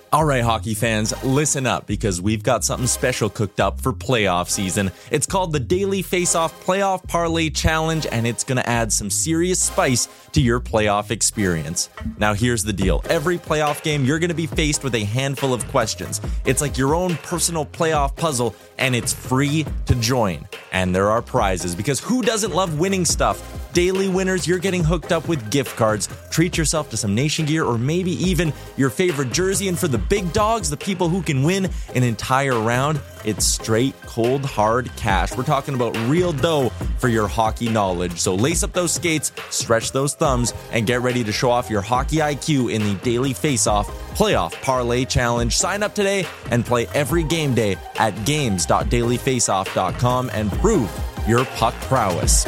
All right, hockey fans, listen up because we've got something special cooked up for playoff season. It's called the Daily Face-Off Playoff Parlay Challenge, and it's going to add some serious spice to your playoff experience. Now, here's the deal. Every playoff game, you're going to be faced with a handful of questions. It's like your own personal playoff puzzle, and it's free to join. And there are prizes, because who doesn't love winning stuff? Daily winners, you're getting hooked up with gift cards. Treat yourself to some Nation gear or maybe even your favorite jersey. And for the big dogs, the people who can win an entire round, it's straight, cold, hard cash. We're talking about real dough for your hockey knowledge. So lace up those skates, stretch those thumbs, and get ready to show off your hockey IQ in the Daily Face-Off Playoff Parlay Challenge. Sign up today and play every game day at games.dailyfaceoff.com and prove your puck prowess.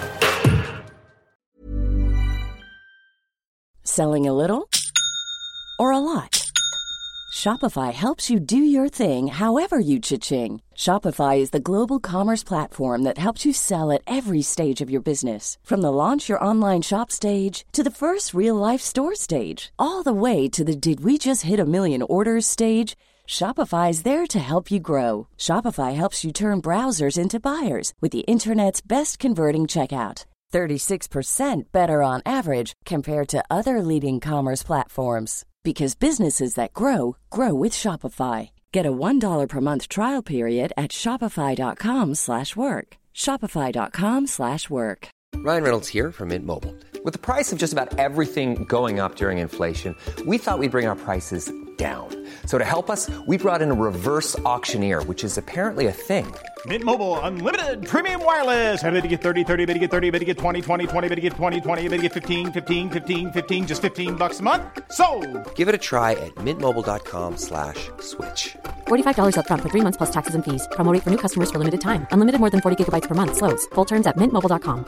Selling a little or a lot? Shopify helps you do your thing however you cha-ching. Shopify is the global commerce platform that helps you sell at every stage of your business. From the launch your online shop stage to the first real-life store stage, all the way to the did we just hit a million orders stage. Shopify is there to help you grow. Shopify helps you turn browsers into buyers with the internet's best converting checkout. 36% better on average compared to other leading commerce platforms. Because businesses that grow, grow with Shopify. Get a $1 per month trial period at shopify.com/work. Shopify.com/work. Ryan Reynolds here from Mint Mobile. With the price of just about everything going up during inflation, we thought we'd bring our prices down. So to help us, we brought in a reverse auctioneer, which is apparently a thing. Mint Mobile Unlimited Premium Wireless. How to get 30, 30, bit to get 30, bit to get 20, 20, 20, bit to get 20, 20, bit to get 15, 15, 15, 15, just $15 a month? Sold! Give it a try at mintmobile.com/switch. $45 up front for 3 months plus taxes and fees. Promo rate for new customers for limited time. Unlimited more than 40 gigabytes per month. Slows full terms at mintmobile.com.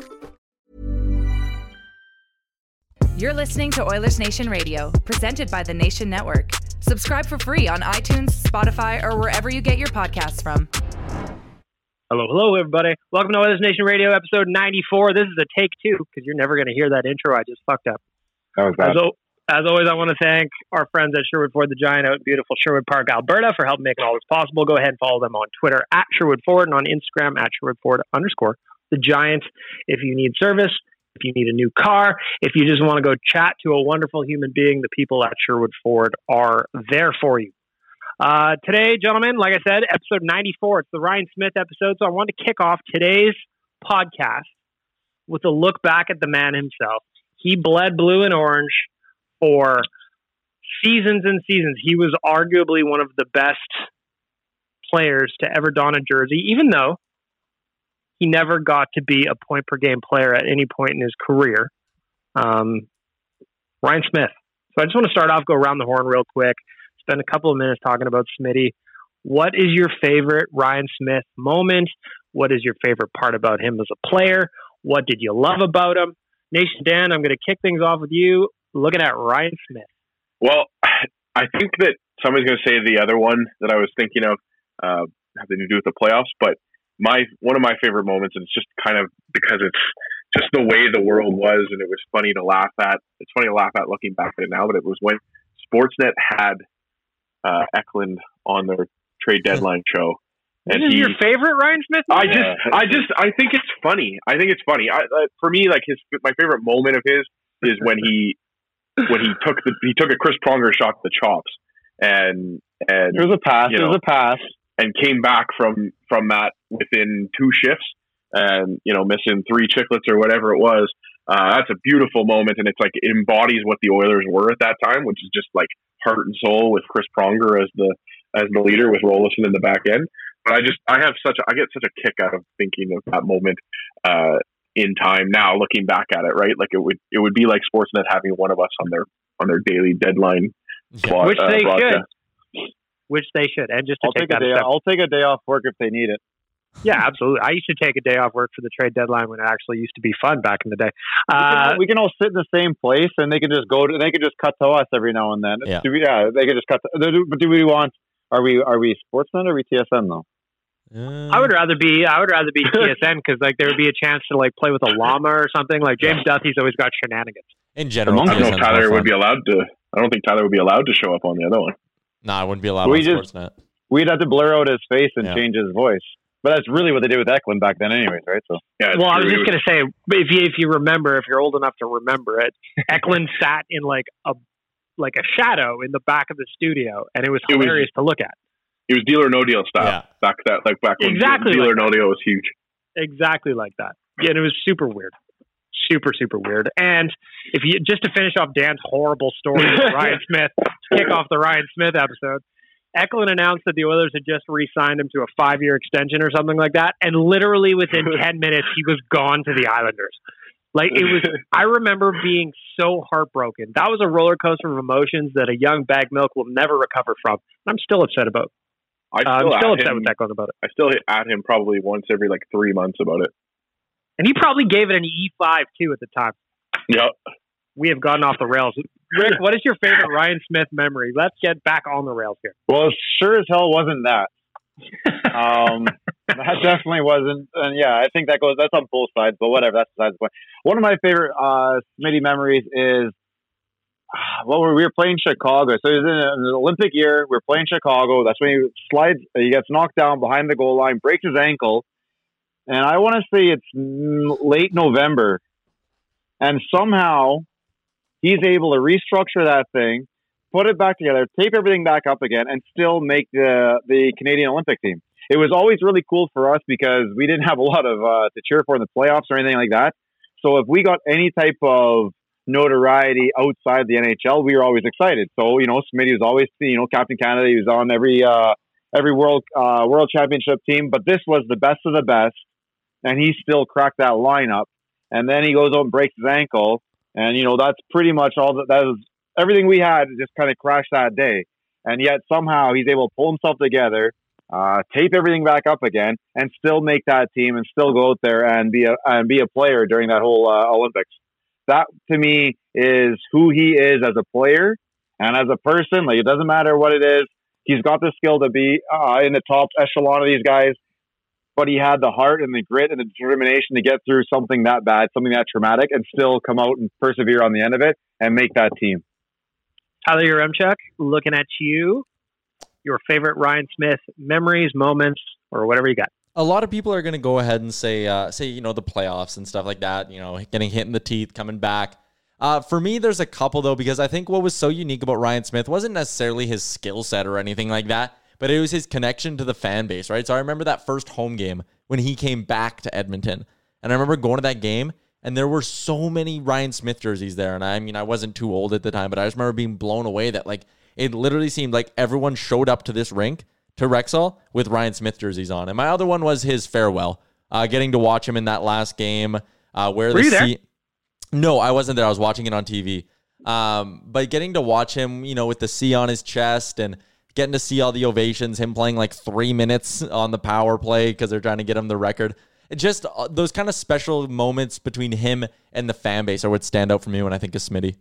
You're listening to Oilers Nation Radio, presented by the Nation Network. Subscribe for free on iTunes, Spotify, or wherever you get your podcasts from. Hello, everybody. Welcome to Oilers Nation Radio, episode 94. This is a take two, because you're never going to hear that intro. I just fucked up. How was that? As always, I want to thank our friends at Sherwood Ford the Giant out in beautiful Sherwood Park, Alberta, for helping make all this possible. Go ahead and follow them on Twitter at Sherwood Ford and on Instagram at Sherwood Ford _the Giant. If you need service, if you need a new car, if you just want to go chat to a wonderful human being, the people at Sherwood Ford are there for you. Today, gentlemen, like I said, episode 94. It's the Ryan Smith episode. So I want to kick off today's podcast with a look back at the man himself. He bled blue and orange for seasons and seasons. He was arguably one of the best players to ever don a jersey, even though he never got to be a point per game player at any point in his career. Ryan Smith. So I just want to start off, go around the horn real quick, spend a couple of minutes talking about Smitty. What is your favorite Ryan Smith moment? What is your favorite part about him as a player? What did you love about him? Nation Dan, I'm going to kick things off with you, looking at Ryan Smith. Well, I think that somebody's going to say the other one that I was thinking of having to do with the playoffs, but one of my favorite moments, and it's just kind of because it's just the way the world was, and it was funny to laugh at. It's funny to laugh at looking back at it now, but it was when Sportsnet had Eklund on their trade deadline show. And this is your favorite Ryan Smith moment? I think it's funny. For me, like my favorite moment of his is when he took a Chris Pronger shot to the chops, and there was a pass. There was a pass. And came back from that within 2 shifts, and missing 3 chicklets or whatever it was. That's a beautiful moment, and it's like it embodies what the Oilers were at that time, which is just like heart and soul with Chris Pronger as the leader with Rolison in the back end. But I get such a kick out of thinking of that moment in time now, looking back at it, right? Like it would be like Sportsnet having one of us on their daily deadline slot, which they broadcast. should. Which they should. And just to I'll take a day off work if they need it. Yeah, absolutely. I used to take a day off work for the trade deadline when it actually used to be fun back in the day. We can all sit in the same place, and they can just cut to us every now and then. Yeah, they can just cut. But do we want? Are we Sportsnet or are we TSN though? I would rather be TSN because like there would be a chance to like play with a llama or something. Like James Duthie's always got shenanigans. In general, I don't think Tyler would be allowed to show up on the other one. No, I wouldn't be allowed on Sportsnet. We'd have to blur out his face and change his voice. But that's really what they did with Eklund back then anyways, right? So well, I was just going to say, if you remember, if you're old enough to remember it, Eklund sat in like a shadow in the back of the studio, and it was hilarious to look at. It was Deal or No Deal style. Yeah. Back when exactly Deal like or No Deal was huge. Exactly like that. Yeah, and it was super weird. Super, super weird. And just to finish off Dan's horrible story with Ryan Smith, kick off the Ryan Smith episode, Eklund announced that the Oilers had just re-signed him to a 5-year extension or something like that, and literally within 10 minutes, he was gone to the Islanders. Like, it was, I remember being so heartbroken. That was a roller coaster of emotions that a young bag milk will never recover from. I'm still upset about. I'm still upset with Eklund about it. I still at him probably once every 3 months about it. And he probably gave it an E5 too at the time. Yep. We have gotten off the rails. Rick, what is your favorite Ryan Smith memory? Let's get back on the rails here. Well, sure as hell wasn't that. That definitely wasn't. And yeah, I think that's on both sides, but whatever, that's besides the point. One of my favorite Smitty memories is we were playing Chicago. So it was in an Olympic year. We were playing Chicago. That's when he gets knocked down behind the goal line, breaks his ankle. And I want to say it's late November. And somehow he's able to restructure that thing, put it back together, tape everything back up again, and still make the Canadian Olympic team. It was always really cool for us because we didn't have a lot of to cheer for in the playoffs or anything like that. So if we got any type of notoriety outside the NHL, we were always excited. So, Smitty was always, Captain Canada. He was on every world championship team, but this was the best of the best. And he still cracked that lineup. And then he goes out and breaks his ankle. And, that's pretty much all that was everything we had just kind of crashed that day. And yet somehow he's able to pull himself together, tape everything back up again, and still make that team and still go out there and be a player during that whole Olympics. That to me is who he is as a player and as a person. Like, it doesn't matter what it is. He's got the skill to be in the top echelon of these guys. But he had the heart and the grit and the determination to get through something that bad, something that traumatic, and still come out and persevere on the end of it and make that team. Tyler Yaremchuk, looking at you, your favorite Ryan Smith memories, moments, or whatever you got. A lot of people are going to go ahead and say, the playoffs and stuff like that, getting hit in the teeth, coming back. For me, there's a couple, though, because I think what was so unique about Ryan Smith wasn't necessarily his skill set or anything like that, but it was his connection to the fan base, right? So I remember that first home game when he came back to Edmonton. And I remember going to that game, and there were so many Ryan Smith jerseys there. And I wasn't too old at the time, but I just remember being blown away that, it literally seemed like everyone showed up to this rink, to Rexall, with Ryan Smith jerseys on. And my other one was his farewell, getting to watch him in that last game. Were you there? No, I wasn't there. I was watching it on TV. But getting to watch him, with the C on his chest and getting to see all the ovations, him playing 3 minutes on the power play because they're trying to get him the record. It just those kind of special moments between him and the fan base are what stand out for me when I think of Smitty.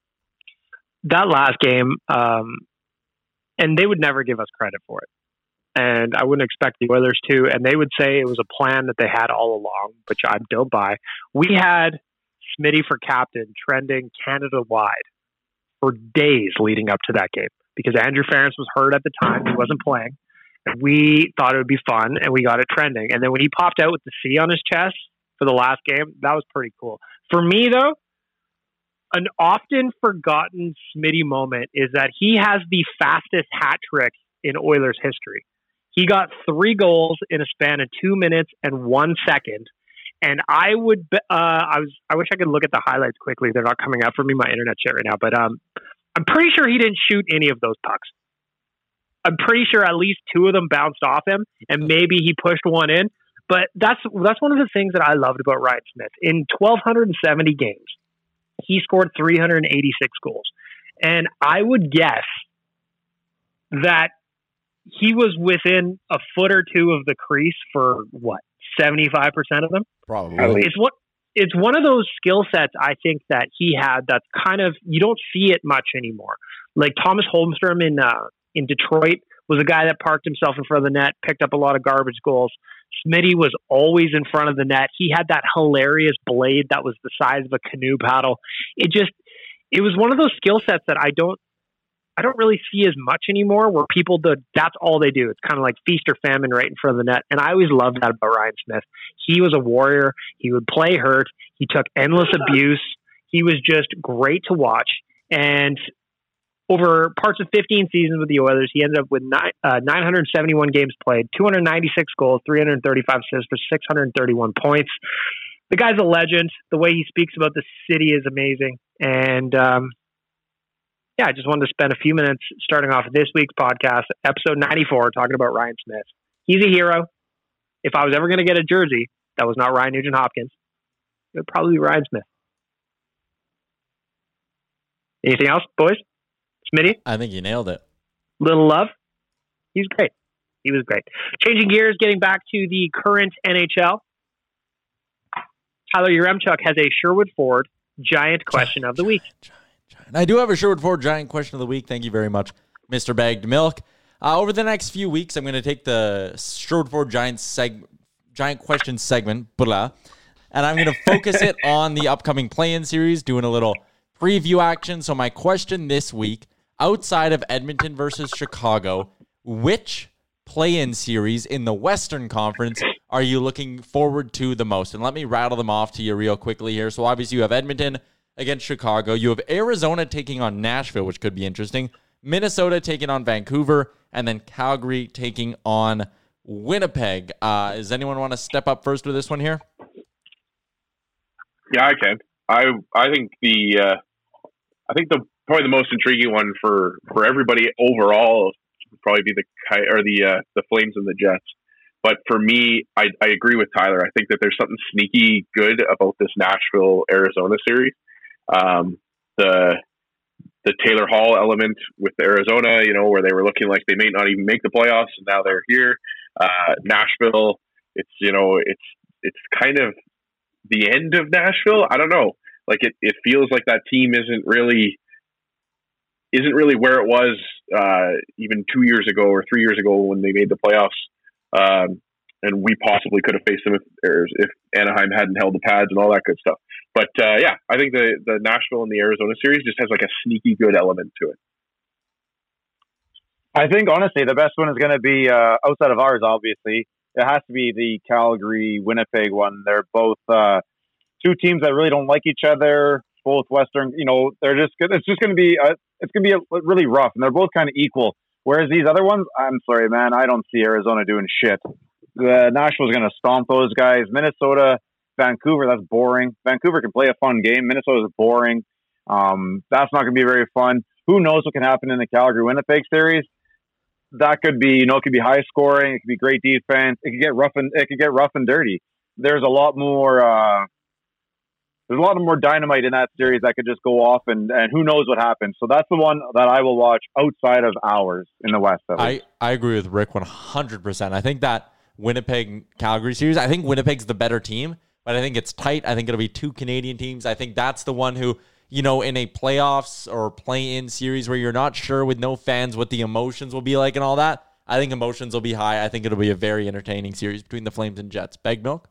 That last game, and they would never give us credit for it. And I wouldn't expect the Oilers to. And they would say it was a plan that they had all along, which I don't buy. We had Smitty for captain trending Canada-wide for days leading up to that game, because Andrew Ference was hurt at the time. He wasn't playing. And we thought it would be fun, and we got it trending. And then when he popped out with the C on his chest for the last game, that was pretty cool. For me, though, an often forgotten Smitty moment is that he has the fastest hat trick in Oilers history. He got 3 goals in a span of 2 minutes and 1 second. And I would, I wish I could look at the highlights quickly. They're not coming up for me, my internet shit right now. But I'm pretty sure he didn't shoot any of those pucks. I'm pretty sure at least 2 of them bounced off him, and maybe he pushed one in. But that's one of the things that I loved about Ryan Smith. In 1,270 games, he scored 386 goals. And I would guess that he was within a foot or 2 of the crease for, 75% of them? Probably. It's one of those skill sets, I think, that he had that's kind of, you don't see it much anymore. Like Thomas Holmstrom in Detroit was a guy that parked himself in front of the net, picked up a lot of garbage goals. Smitty was always in front of the net. He had that hilarious blade that was the size of a canoe paddle. It was one of those skill sets that I don't I don't really see as much anymore where people that's all they do. It's kind of like feast or famine right in front of the net. And I always loved that about Ryan Smith. He was a warrior. He would play hurt. He took endless abuse. He was just great to watch. And over parts of 15 seasons with the Oilers, he ended up with 971 games played, 296 goals, 335 assists for 631 points. The guy's a legend. The way he speaks about the city is amazing. And I just wanted to spend a few minutes starting off this week's podcast, episode 94, talking about Ryan Smith. He's a hero. If I was ever going to get a jersey that was not Ryan Nugent-Hopkins, it would probably be Ryan Smith. Anything else, boys? Smitty? I think you nailed it. Little love? He's great. He was great. Changing gears, getting back to the current NHL. Tyler Yaremchuk has a Sherwood Ford Giant question of the week. I do have a Sherwood Ford Giant question of the week. Thank you very much, Mr. Bagged Milk. Over the next few weeks, I'm going to take the Sherwood Ford Giant question segment, and I'm going to focus it on the upcoming play-in series, doing a little preview action. So my question this week, outside of Edmonton versus Chicago, which play-in series in the Western Conference are you looking forward to the most? And let me rattle them off to you real quickly here. So obviously you have Edmonton against Chicago. You have Arizona taking on Nashville, which could be interesting. Minnesota taking on Vancouver, and then Calgary taking on Winnipeg. Does anyone want to step up first with this one here? Yeah, I can. I think probably the most intriguing one for everybody overall would probably be the Flames and the Jets. But for me, I agree with Tyler. I think that there's something sneaky good about this Nashville-Arizona series. The Taylor Hall element with Arizona, where they were looking like they may not even make the playoffs, and now they're here. Nashville, it's kind of the end of Nashville. I don't know. Like it feels like that team isn't really where it was even 2 years ago or 3 years ago when they made the playoffs. And we possibly could have faced them if Anaheim hadn't held the pads and all that good stuff. But I think the Nashville and the Arizona series just has like a sneaky good element to it. I think honestly the best one is going to be outside of ours. Obviously, it has to be the Calgary-Winnipeg one. They're both two teams that really don't like each other. Both Western, they're just good. It's going to be really rough, and they're both kind of equal. Whereas these other ones, I'm sorry, man, I don't see Arizona doing shit. Nashville's going to stomp those guys. Minnesota, Vancouver, that's boring. Vancouver can play a fun game. Minnesota's boring. That's not going to be very fun. Who knows what can happen in the Calgary-Winnipeg series? That could be, it could be high scoring. It could be great defense. It could get rough and dirty. There's a lot more dynamite in that series that could just go off, and who knows what happens. So that's the one that I will watch outside of ours in the West. I agree with Rick 100%. I think that Winnipeg-Calgary series, I think Winnipeg's the better team, but I think it's tight. I think it'll be two Canadian teams. I think that's the one who, in a playoffs or play-in series where you're not sure with no fans what the emotions will be like and all that, I think emotions will be high. I think it'll be a very entertaining series between the Flames and Jets. Bag Milk?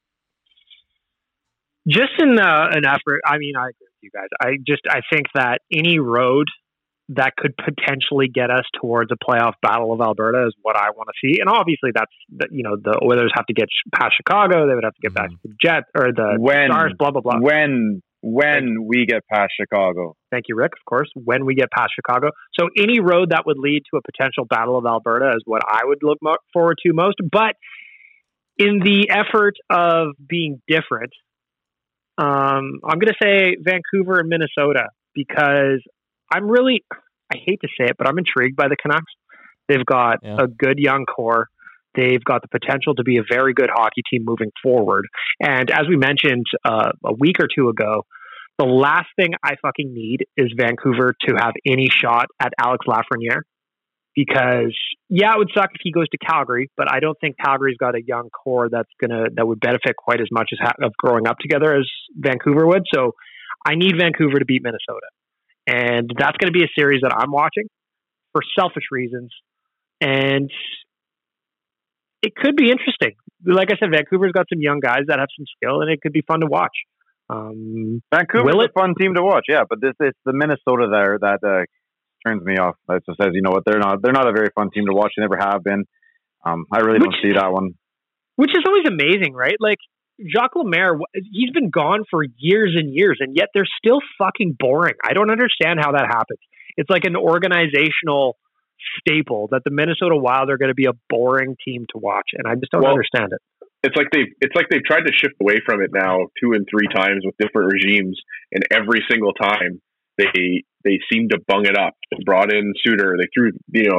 Just in an effort, I agree with you guys. I think that any road that could potentially get us towards a playoff battle of Alberta is what I want to see. And obviously that's, the Oilers have to get past Chicago. They would have to get back to the Jets or the Stars, blah, blah, blah. When we get past Chicago. Thank you, Rick. Of course, when we get past Chicago. So any road that would lead to a potential battle of Alberta is what I would look forward to most. But in the effort of being different, I'm going to say Vancouver and Minnesota because I hate to say it, but I'm intrigued by the Canucks. They've got a good young core. They've got the potential to be a very good hockey team moving forward. And as we mentioned a week or two ago, the last thing I fucking need is Vancouver to have any shot at Alex Lafreniere. Because, it would suck if he goes to Calgary, but I don't think Calgary's got a young core that would benefit quite as much of growing up together as Vancouver would. So I need Vancouver to beat Minnesota. And that's going to be a series that I'm watching for selfish reasons. And it could be interesting. Like I said, Vancouver's got some young guys that have some skill, and it could be fun to watch. Vancouver's a fun team to watch, but it's the Minnesota there that turns me off. That just says, you know what, they're not a very fun team to watch. They never have been. I really don't see that one. Which is always amazing, right? Like, Jacques Lemaire, he's been gone for years and years, and yet they're still fucking boring. I don't understand how that happens. It's like an organizational staple that the Minnesota Wild are going to be a boring team to watch, and I just don't understand it. It's like they've tried to shift away from it now 2 and 3 times with different regimes, and every single time they seem to bung it up. They brought in Suter. They threw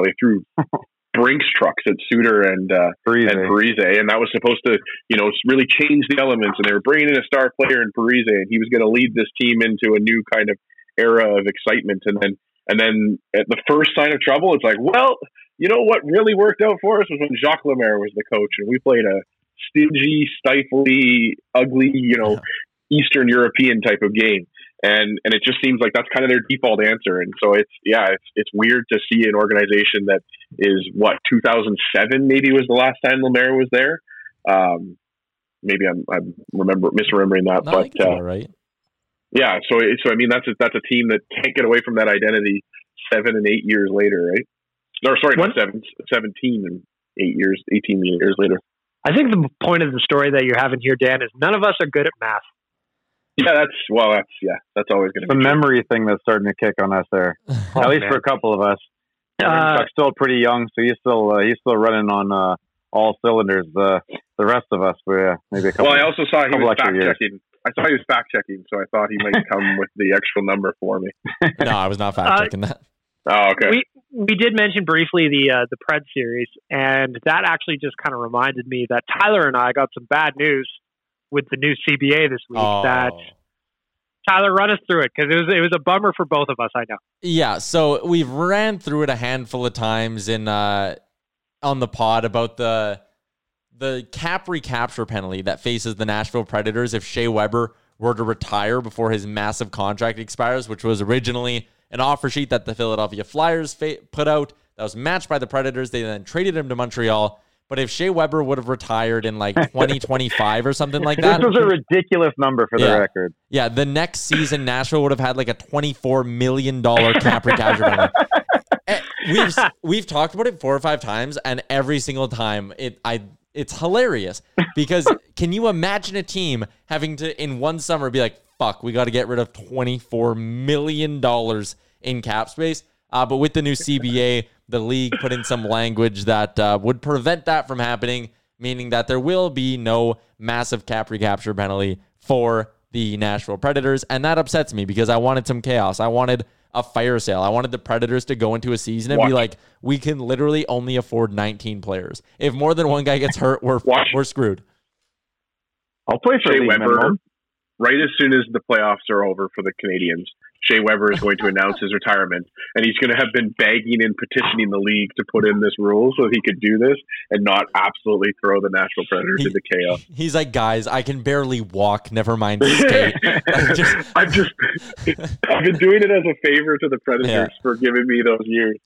Brinks trucks at Suter and Parise, and that was supposed to really change the elements. And they were bringing in a star player in Parise, and he was going to lead this team into a new kind of era of excitement. And then at the first sign of trouble, it's like, well, you know what really worked out for us was when Jacques Lemaire was the coach, and we played a stingy, stifly, ugly, Eastern European type of game. And it just seems like that's kind of their default answer. And so it's weird to see an organization that is 2007 maybe was the last time Lemaire was there. Maybe I'm misremembering that, no, but all right. Yeah. So I mean, that's a team that can't get away from that identity 7 and 8 years later, right? No, sorry, not 17 and 18 years later. I think the point of the story that you're having here, Dan, is none of us are good at math. Yeah, that's always going to be the memory thing that's starting to kick on us there. At least for a couple of us. Chuck's still pretty young, so he's still running on all cylinders. The rest of us, maybe a couple. Well, I also saw he was fact years. checking. I saw he was fact checking, so I thought he might come with the actual number for me. No, I was not fact checking that. Oh, okay. We did mention briefly the Pred series, and that actually just kind of reminded me that Tyler and I got some bad news with the new CBA this week. That Tyler, run us through it, because it was a bummer for both of us, I know. Yeah, so we've ran through it a handful of times on the pod about the cap recapture penalty that faces the Nashville Predators if Shea Weber were to retire before his massive contract expires, which was originally an offer sheet that the Philadelphia Flyers put out that was matched by the Predators. They then traded him to Montreal. But if Shea Weber would have retired in like 2025 or something like that. This was a ridiculous number for the record. Yeah, the next season, Nashville would have had like a $24 million cap recapture penalty. We've talked about it 4 or 5 times, and every single time it's hilarious. Because can you imagine a team having to, in one summer, be like, fuck, we got to get rid of $24 million in cap space? But with the new CBA, the league put in some language that would prevent that from happening, meaning that there will be no massive cap recapture penalty for the Nashville Predators. And that upsets me because I wanted some chaos. I wanted a fire sale. I wanted the Predators to go into a season and be like, we can literally only afford 19 players. If more than one guy gets hurt, we're screwed. I'll play for Shea Weber. Right as soon as the playoffs are over for the Canadians, Shea Weber is going to announce his retirement, and he's going to have been begging and petitioning the league to put in this rule so he could do this and not absolutely throw the Nashville Predators into chaos. He's like, guys, I can barely walk, never mind skate. I've been doing it as a favor to the Predators for giving me those years.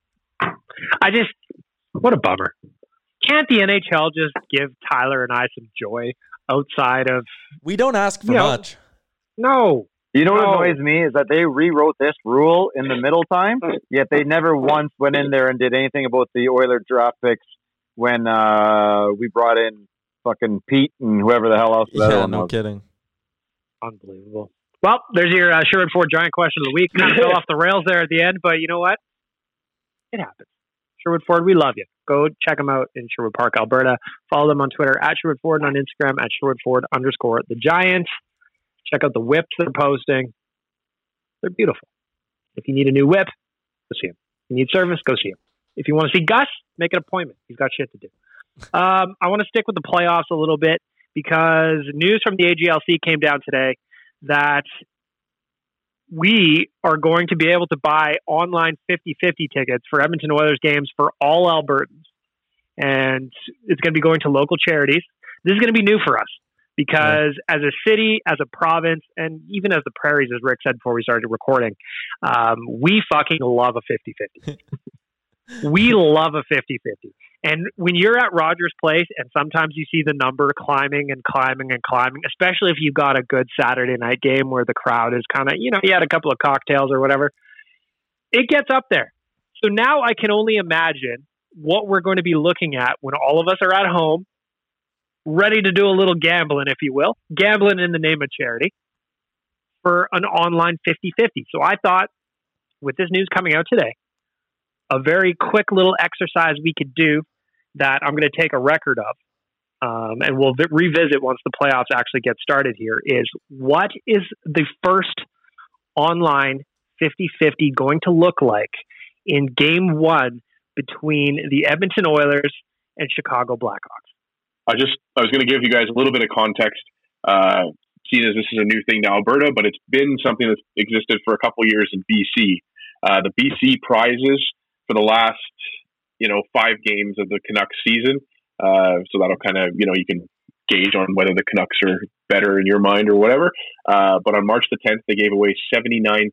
What a bummer. Can't the NHL just give Tyler and I some joy outside of... We don't ask for much. No. You know what annoys me is that they rewrote this rule in the middle time, yet they never once went in there and did anything about the Oilers draft picks when we brought in fucking Pete and whoever the hell else was. No kidding. Unbelievable. Well, there's your Sherwood Ford Giant question of the week. Kind of fell off the rails there at the end, but you know what? It happens. Sherwood Ford, we love you. Go check them out in Sherwood Park, Alberta. Follow them on Twitter at Sherwood Ford and on Instagram at Sherwood_the Giants. Check out the whips they're posting. They're beautiful. If you need a new whip, go see him. If you need service, go see him. If you want to see Gus, make an appointment. He's got shit to do. I want to stick with the playoffs a little bit because news from the AGLC came down today that we are going to be able to buy online 50-50 tickets for Edmonton Oilers games for all Albertans. And it's going to be going to local charities. This is going to be new for us because as a city, as a province, and even as the prairies, as Rick said before we started recording, we fucking love a 50-50. We love a 50-50. And when you're at Rogers Place and sometimes you see the number climbing and climbing and climbing, especially if you've got a good Saturday night game where the crowd is kind of, you had a couple of cocktails or whatever, it gets up there. So now I can only imagine what we're going to be looking at when all of us are at home, ready to do a little gambling, if you will. Gambling in the name of charity for an online 50-50. So I thought, with this news coming out today, a very quick little exercise we could do that I'm going to take a record of, and we'll revisit once the playoffs actually get started here, is what is the first online 50-50 going to look like in Game 1 between the Edmonton Oilers and Chicago Blackhawks? I was going to give you guys a little bit of context, seeing as this is a new thing to Alberta, but it's been something that's existed for a couple years in BC. The BC prizes for the last, 5 games of the Canucks season. So that'll kind of, you can gauge on whether the Canucks are better in your mind or whatever. But on March the 10th, they gave away $79,000.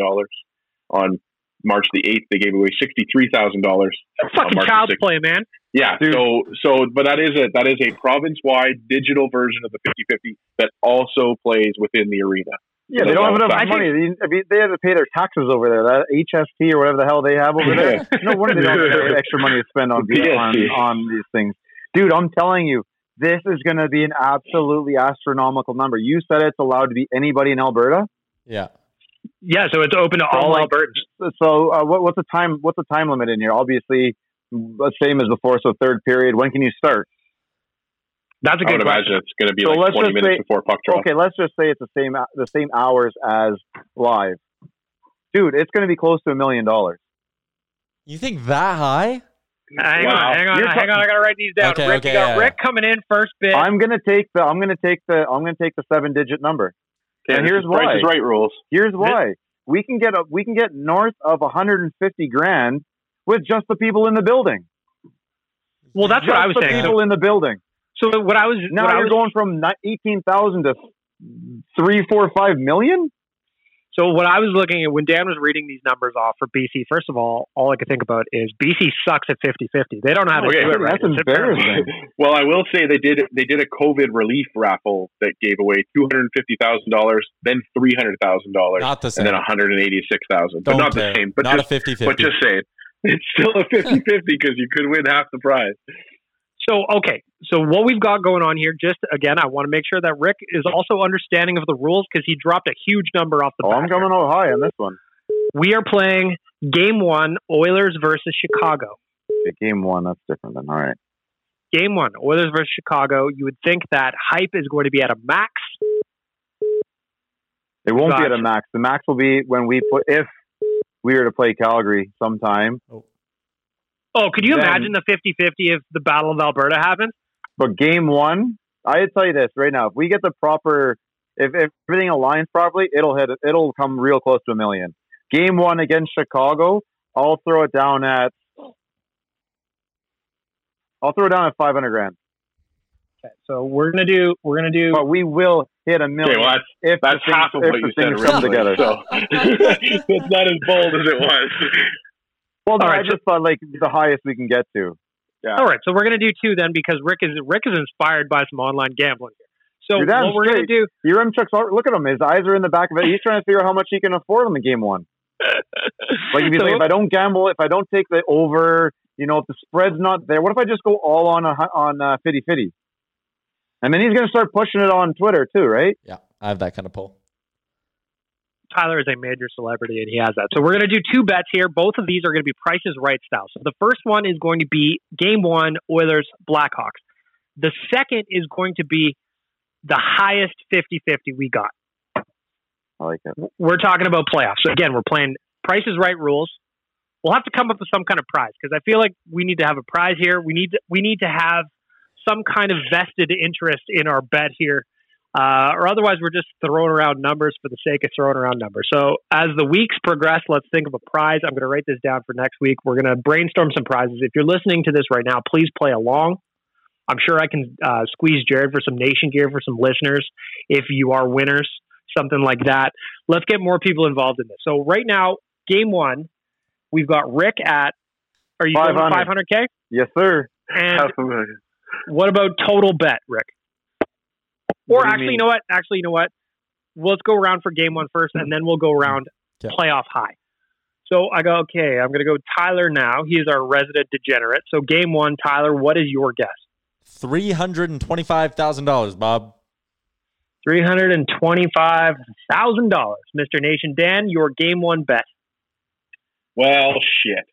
On March the 8th, they gave away $63,000. That's fucking child's play, man. Yeah. Dude. But that is a province-wide digital version of the 50-50 that also plays within the arena. Yeah, they don't have enough money. They have to pay their taxes over there. That HST or whatever the hell they have over there. No wonder they don't have extra money to spend on these things. Dude, I'm telling you, this is going to be an absolutely astronomical number. You said it's allowed to be anybody in Alberta? Yeah. Yeah, so it's open to all Albertans. So what's the time limit in here? Obviously, the same as before, so third period. When can you start? That's a good question. I would imagine it's going to be 20 minutes before puck drop. Okay, let's just say it's the same hours as live. Dude, it's going to be close to $1 million. You think that high? Hang on. I got to write these down. Okay, Rick, Rick coming in first bid. I'm going to take the 7-digit number. Okay, and here's why. Price is Right rules. Here's why. We can get north of $150,000 with just the people in the building. Well, that's what I was saying. People in the building. So what I was you're going from 18,000 to 3, 4, 5 million. So what I was looking at when Dan was reading these numbers off for BC, first of all I could think about is BC sucks at 50-50. They don't know how to do it right. That's embarrassing. Well, I will say they did a COVID relief raffle that gave away $250,000, then $300,000, not the same, and then $186,000. But not the same. But not just, a 50-50. But just saying, it's still a 50-50 because you could win half the prize. So what we've got going on here, just again, I want to make sure that Rick is also understanding of the rules because he dropped a huge number off the bat. I'm coming out high on this one. We are playing Game 1, Oilers versus Chicago. Okay, Game 1, that's different then. All right. Game 1, Oilers versus Chicago. You would think that hype is going to be at a max. It won't be at a max. The max will be when if we were to play Calgary sometime. Oh, could you imagine the 50-50 if the Battle of Alberta happens? But Game 1, I tell you this right now, if we get the proper, if everything aligns properly, it'll come real close to $1 million. Game 1 against Chicago, I'll throw it down at $500,000. Okay, so we're gonna do. But we will hit $1 million. Okay, well, that's half of what you said originally. Together. So it's not as bold as it was. Well, no, I just thought the highest we can get to. Yeah. All right, so we're going to do 2 then because Rick is inspired by some online gambling here. So what we're going to do... Your M-Chuck's, look at him. His eyes are in the back of it. He's trying to figure out how much he can afford on the Game 1. If I don't gamble, if I don't take the over, if the spread's not there, what if I just go all on 50-50? And then he's going to start pushing it on Twitter too, right? Yeah, I have that kind of pull. Tyler is a major celebrity and he has that. So we're going to do 2 bets here. Both of these are going to be Price is Right style. So the first one is going to be Game 1, Oilers, Blackhawks. The second is going to be the highest 50-50 we got. I like it. We're talking about playoffs. So again, we're playing Price is Right rules. We'll have to come up with some kind of prize because I feel like we need to have a prize here. We need to have some kind of vested interest in our bet here. Or otherwise, we're just throwing around numbers for the sake of throwing around numbers. So as the weeks progress, let's think of a prize. I'm going to write this down for next week. We're going to brainstorm some prizes. If you're listening to this right now, please play along. I'm sure I can squeeze Jared for some Nation gear for some listeners if you are winners, something like that. Let's get more people involved in this. So right now, Game 1, we've got Rick at, are you going 500K? Yes, sir. And what about total bet, Rick? Or actually, you know what? Let's go around for Game 1 first, and then we'll go around playoff high. So I go, okay, I'm going to go Tyler now. He is our resident degenerate. So game one, Tyler, what is your guess? $325,000, Bob. $325,000. Mr. Nation. Dan, your game one bet. Well, shit.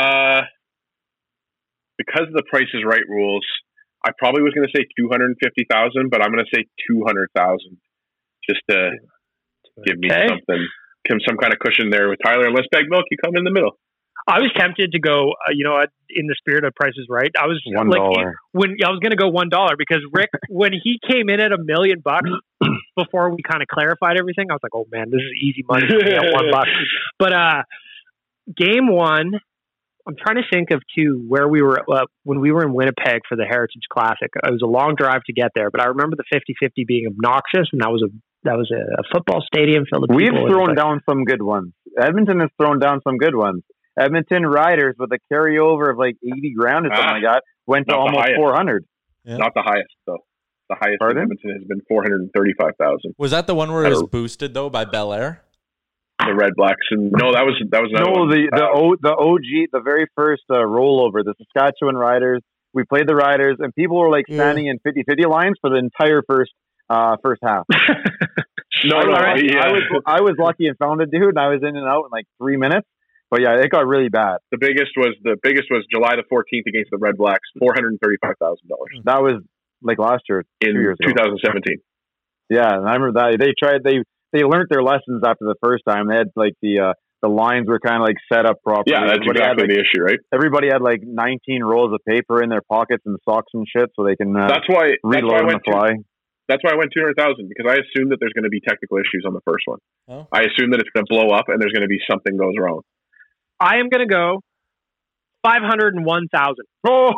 Because of the Price is Right rules, I probably was going to say 250,000, but I'm going to say 200,000 just to give me something, some kind of cushion there with Tyler. Unless Bag Milk, you come in the middle. I was tempted to go, in the spirit of Price is Right. I was $1. I was going to go $1 because Rick, when he came in at $1 million before we kind of clarified everything, I was like, oh man, this is easy money for me at $1. But game one, I'm trying to think of where we were when we were in Winnipeg for the Heritage Classic. It was a long drive to get there, but I remember the 50-50 being obnoxious, and that was a football stadium filled with people. We've thrown down some good ones. Edmonton has thrown down some good ones. Edmonton Riders with a carryover of like 80 grand or something like that went to almost 400. Yeah. Not the highest though. The highest in Edmonton has been 435,000. Was that the one where it was boosted though by Bel Air? The Red Blacks, and no, that was the OG, the very first rollover, the Saskatchewan Riders. We played the Riders, and people were like standing in 50-50 lines for the entire first half. I was lucky and found a dude, and I was in and out in like 3 minutes. But yeah, it got really bad. The biggest was July the 14th against the Red Blacks, $435,000. That was like last year, 2 years ago. 2017. Yeah, and I remember that they learned their lessons after the first time. They had like the lines were kind of like set up properly. Yeah, that's exactly the issue, right? Everybody had like 19 rolls of paper in their pockets and socks and shit, so they can reload on the fly. That's why I went 200,000 because I assumed that there's going to be technical issues on the first one. Oh. I assume that it's going to blow up and there's going to be something goes wrong. I am going to go 501,000. Oh,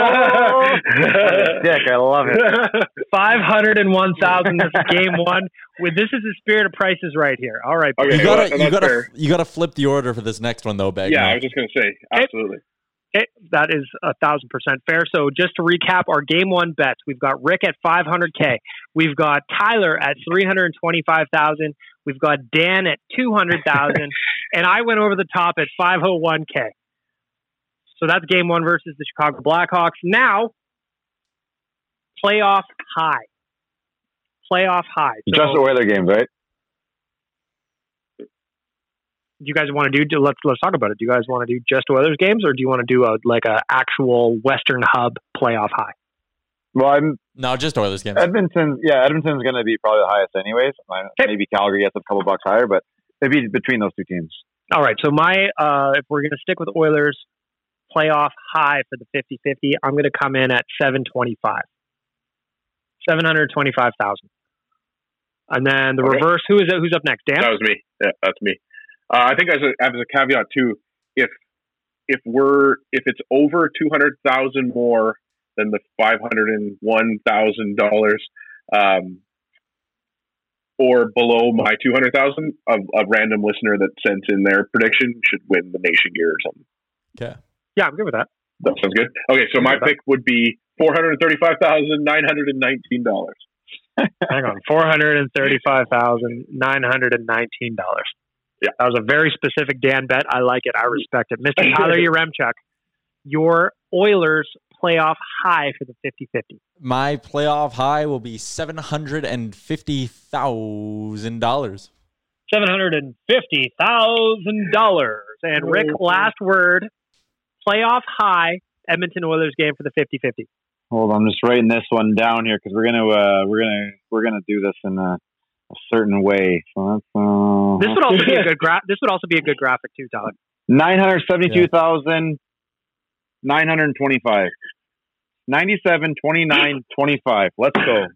dick! I love it. 501,000. This is game one. This is the spirit of Price is Right here. All right, okay, you gotta flip the order for this next one though, Bag. Yeah, I was just going to say absolutely. That is 1,000% fair. So just to recap our game one bets, we've got Rick at 500K. We've got Tyler at 325,000. We've got Dan at 200,000, and I went over the top at 501K. So that's game one versus the Chicago Blackhawks. Now, playoff high. So, just Oiler games, right? Do you guys want to do? Let's talk about it. Do you guys want to do just Oilers games, or do you want to do a actual Western Hub playoff high? Well, no, just Oilers games. Edmonton's going to be probably the highest anyways. Maybe Calgary gets a couple bucks higher, but it'd be between those two teams. All right. So if we're going to stick with Oilers playoff high for the 50-50, I'm going to come in at 725,000. And then the reverse. Who is it? Who's up next? Dan? That was me. Yeah, that's me. I think as a caveat too, if it's over 200,000 more than the $501,000, or below my 200,000, a random listener that sent in their prediction should win the Nation gear or something. Okay. Yeah, I'm good with that. That sounds good. Okay, so my pick would be $435,919. Hang on, $435,919. Yeah, that was a very specific Dan bet. I like it. I respect it. Mr. Tyler Yaremchuk, your Oilers playoff high for the 50-50. My playoff high will be $750,000. $750,000. And Rick, last word. Playoff high Edmonton Oilers game for the 50-50. Hold on, I'm just writing this one down here because we're gonna do this in a certain way. So that's, this would also be a good This would also be a good graphic too, Tyler. 972,925. 97, 29, 25. Let's go.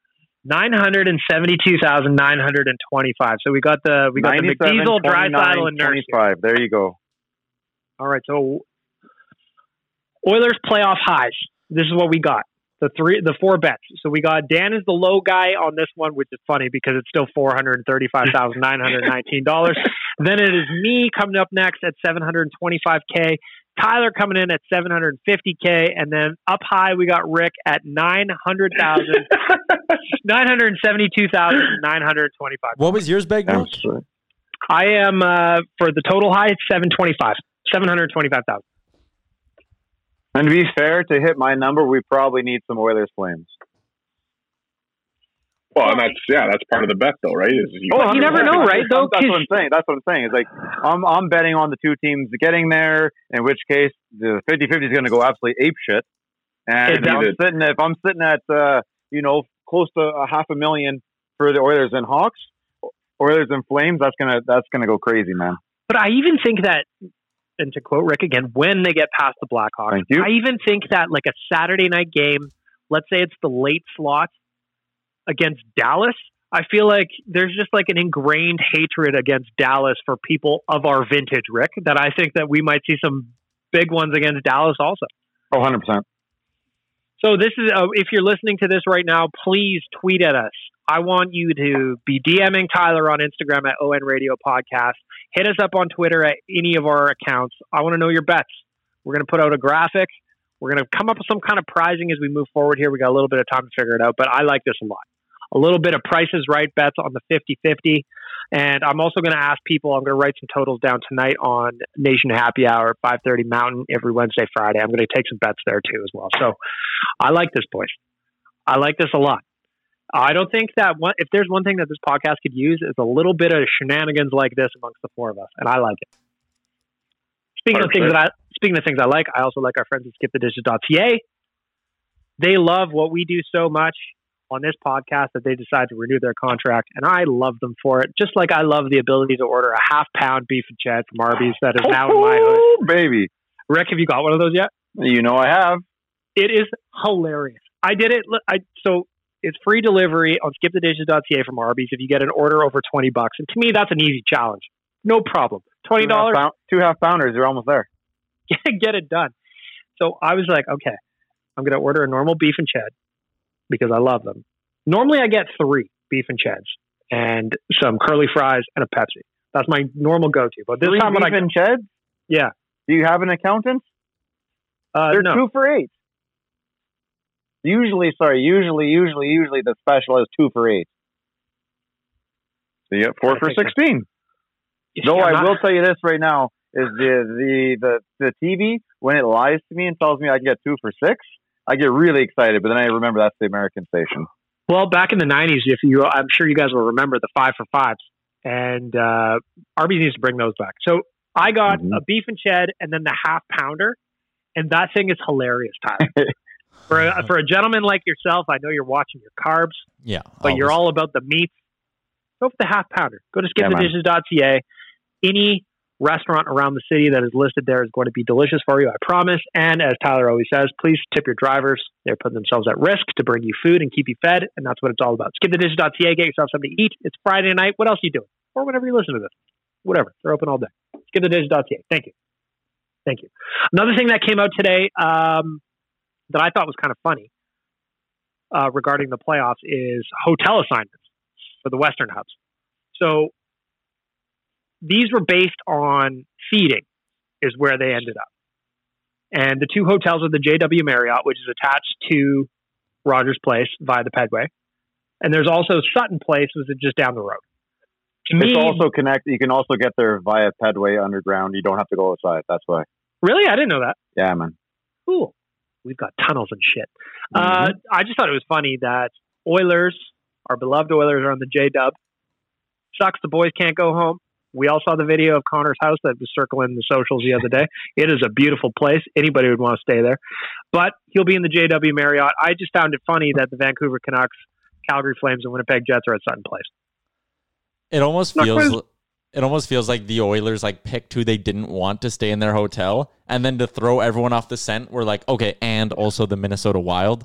972,925. So we got the McDiesel, Draisaitl, and Nurse. 25. There you go. All right, so Oilers playoff highs. This is what we got. The four bets. So we got Dan is the low guy on this one, which is funny because it's still $435,919. Then it is me coming up next at $725K. Tyler coming in at $750K, and then up high we got Rick at $972,925. What was yours, Bag Milk? I am for the total high, 725,000. And to be fair, to hit my number, we probably need some Oilers Flames. Well, and that's part of the bet, though, right? You never know, right? Though that's what I'm saying. That's what I'm saying. It's like I'm betting on the two teams getting there. In which case, the 50-50 is going to go absolutely apeshit. And if I'm sitting at close to $500,000 for the Oilers and Hawks, Oilers and Flames, that's gonna go crazy, man. But I even think that, and to quote Rick again, when they get past the Blackhawks, I even think that like a Saturday night game, let's say it's the late slot against Dallas, I feel like there's just like an ingrained hatred against Dallas for people of our vintage, Rick, that I think that we might see some big ones against Dallas also. Oh, 100%. So this is, if you're listening to this right now, please tweet at us. I want you to be DMing Tyler on Instagram at ON Radio Podcast. Hit us up on Twitter at any of our accounts. I want to know your bets. We're going to put out a graphic. We're going to come up with some kind of pricing as we move forward here. We got a little bit of time to figure it out, but I like this a lot. A little bit of prices right bets on the 50-50. And I'm also going to ask people, I'm going to write some totals down tonight on Nation Happy Hour, 5:30 Mountain, every Wednesday, Friday. I'm going to take some bets there too as well. So I like this, boys. I like this a lot. I don't think that if there's one thing that this podcast could use is a little bit of shenanigans like this amongst the four of us. And I like it. Speaking of things I like, I also like our friends at skipthedishes.ca. They love what we do so much on this podcast that they decide to renew their contract, and I love them for it. Just like I love the ability to order a half-pound beef and chat from Arby's that is now in my hood. Oh, baby. Rick, have you got one of those yet? You know I have. It is hilarious. I did it. So it's free delivery on skipthedishes.ca from Arby's if you get an order over $20. And to me, that's an easy challenge. No problem. $20. Two half-pounders, you're almost there. Get it done. So I was like, okay, I'm going to order a normal beef and chat because I love them. Normally I get 3 beef and chads and some curly fries and a Pepsi. That's my normal go-to. But this 3 time beef and chads? Yeah. Do you have an accountant? They're no. 2 for $8. Usually the special is 2 for $8. So you get 4 for $16. Though I will tell you this right now, is the TV, when it lies to me and tells me I can get 2 for $6, I get really excited, but then I remember that's the American station. Well, back in the 90s, I'm sure you guys will remember the 5 for $5s, and Arby's needs to bring those back. So I got a beef and ched and then the half pounder, and that thing is hilarious, Tyler. For a gentleman like yourself, I know you're watching your carbs, but you're all about the meats. Go for the half pounder. Go to skipthedishes.ca. Any restaurant around the city that is listed there is going to be delicious for you, I promise. And as Tyler always says, please tip your drivers. They're putting themselves at risk to bring you food and keep you fed, and that's what it's all about. Skipthedishes.ca, get yourself something to eat. It's Friday night. What else are you doing? Or whenever you listen to this. Whatever. They're open all day. Skipthedishes.ca. Thank you. Thank you. Another thing that came out today that I thought was kind of funny regarding the playoffs is hotel assignments for the Western hubs. So these were based on seating is where they ended up. And the 2 hotels are the JW Marriott, which is attached to Rogers Place via the Pedway. And there's also Sutton Place, which is just down the road. It's also connected. You can also get there via Pedway underground. You don't have to go outside. That's why. Really? I didn't know that. Yeah, man. Cool. We've got tunnels and shit. I just thought it was funny that Oilers, our beloved Oilers, are on the J-Dub. Sucks the boys can't go home. We all saw the video of Connor's house that was circling the socials the other day. It is a beautiful place. Anybody would want to stay there. But he'll be in the JW Marriott. I just found it funny that the Vancouver Canucks, Calgary Flames, and Winnipeg Jets are at Sutton Place. It almost feels like the Oilers picked who they didn't want to stay in their hotel, and then to throw everyone off the scent, we're like, okay, and also the Minnesota Wild.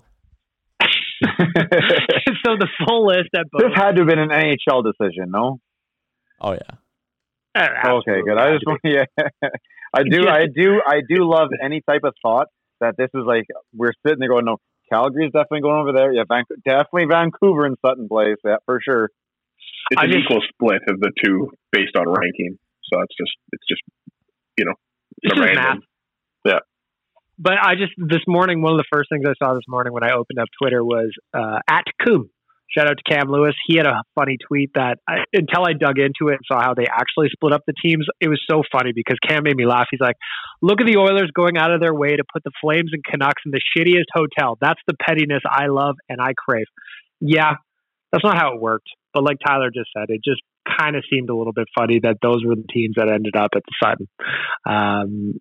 So the full list at both. This had to have been an NHL decision, no? Oh yeah. Okay, good. I just want, I do love any type of thought that this is like we're sitting there going, no, Calgary's definitely going over there. Yeah, definitely Vancouver and Sutton Place. Yeah, for sure. It's an equal split of the 2 based on ranking. So it's just math. Yeah. But this morning, one of the first things I saw this morning when I opened up Twitter was at Coom Shout out to Cam Lewis. He had a funny tweet that until I dug into it and saw how they actually split up the teams, it was so funny because Cam made me laugh. He's like, look at the Oilers going out of their way to put the Flames and Canucks in the shittiest hotel. That's the pettiness I love and I crave. Yeah, that's not how it worked. But like Tyler just said, it just kind of seemed a little bit funny that those were the teams that ended up at the Sutton.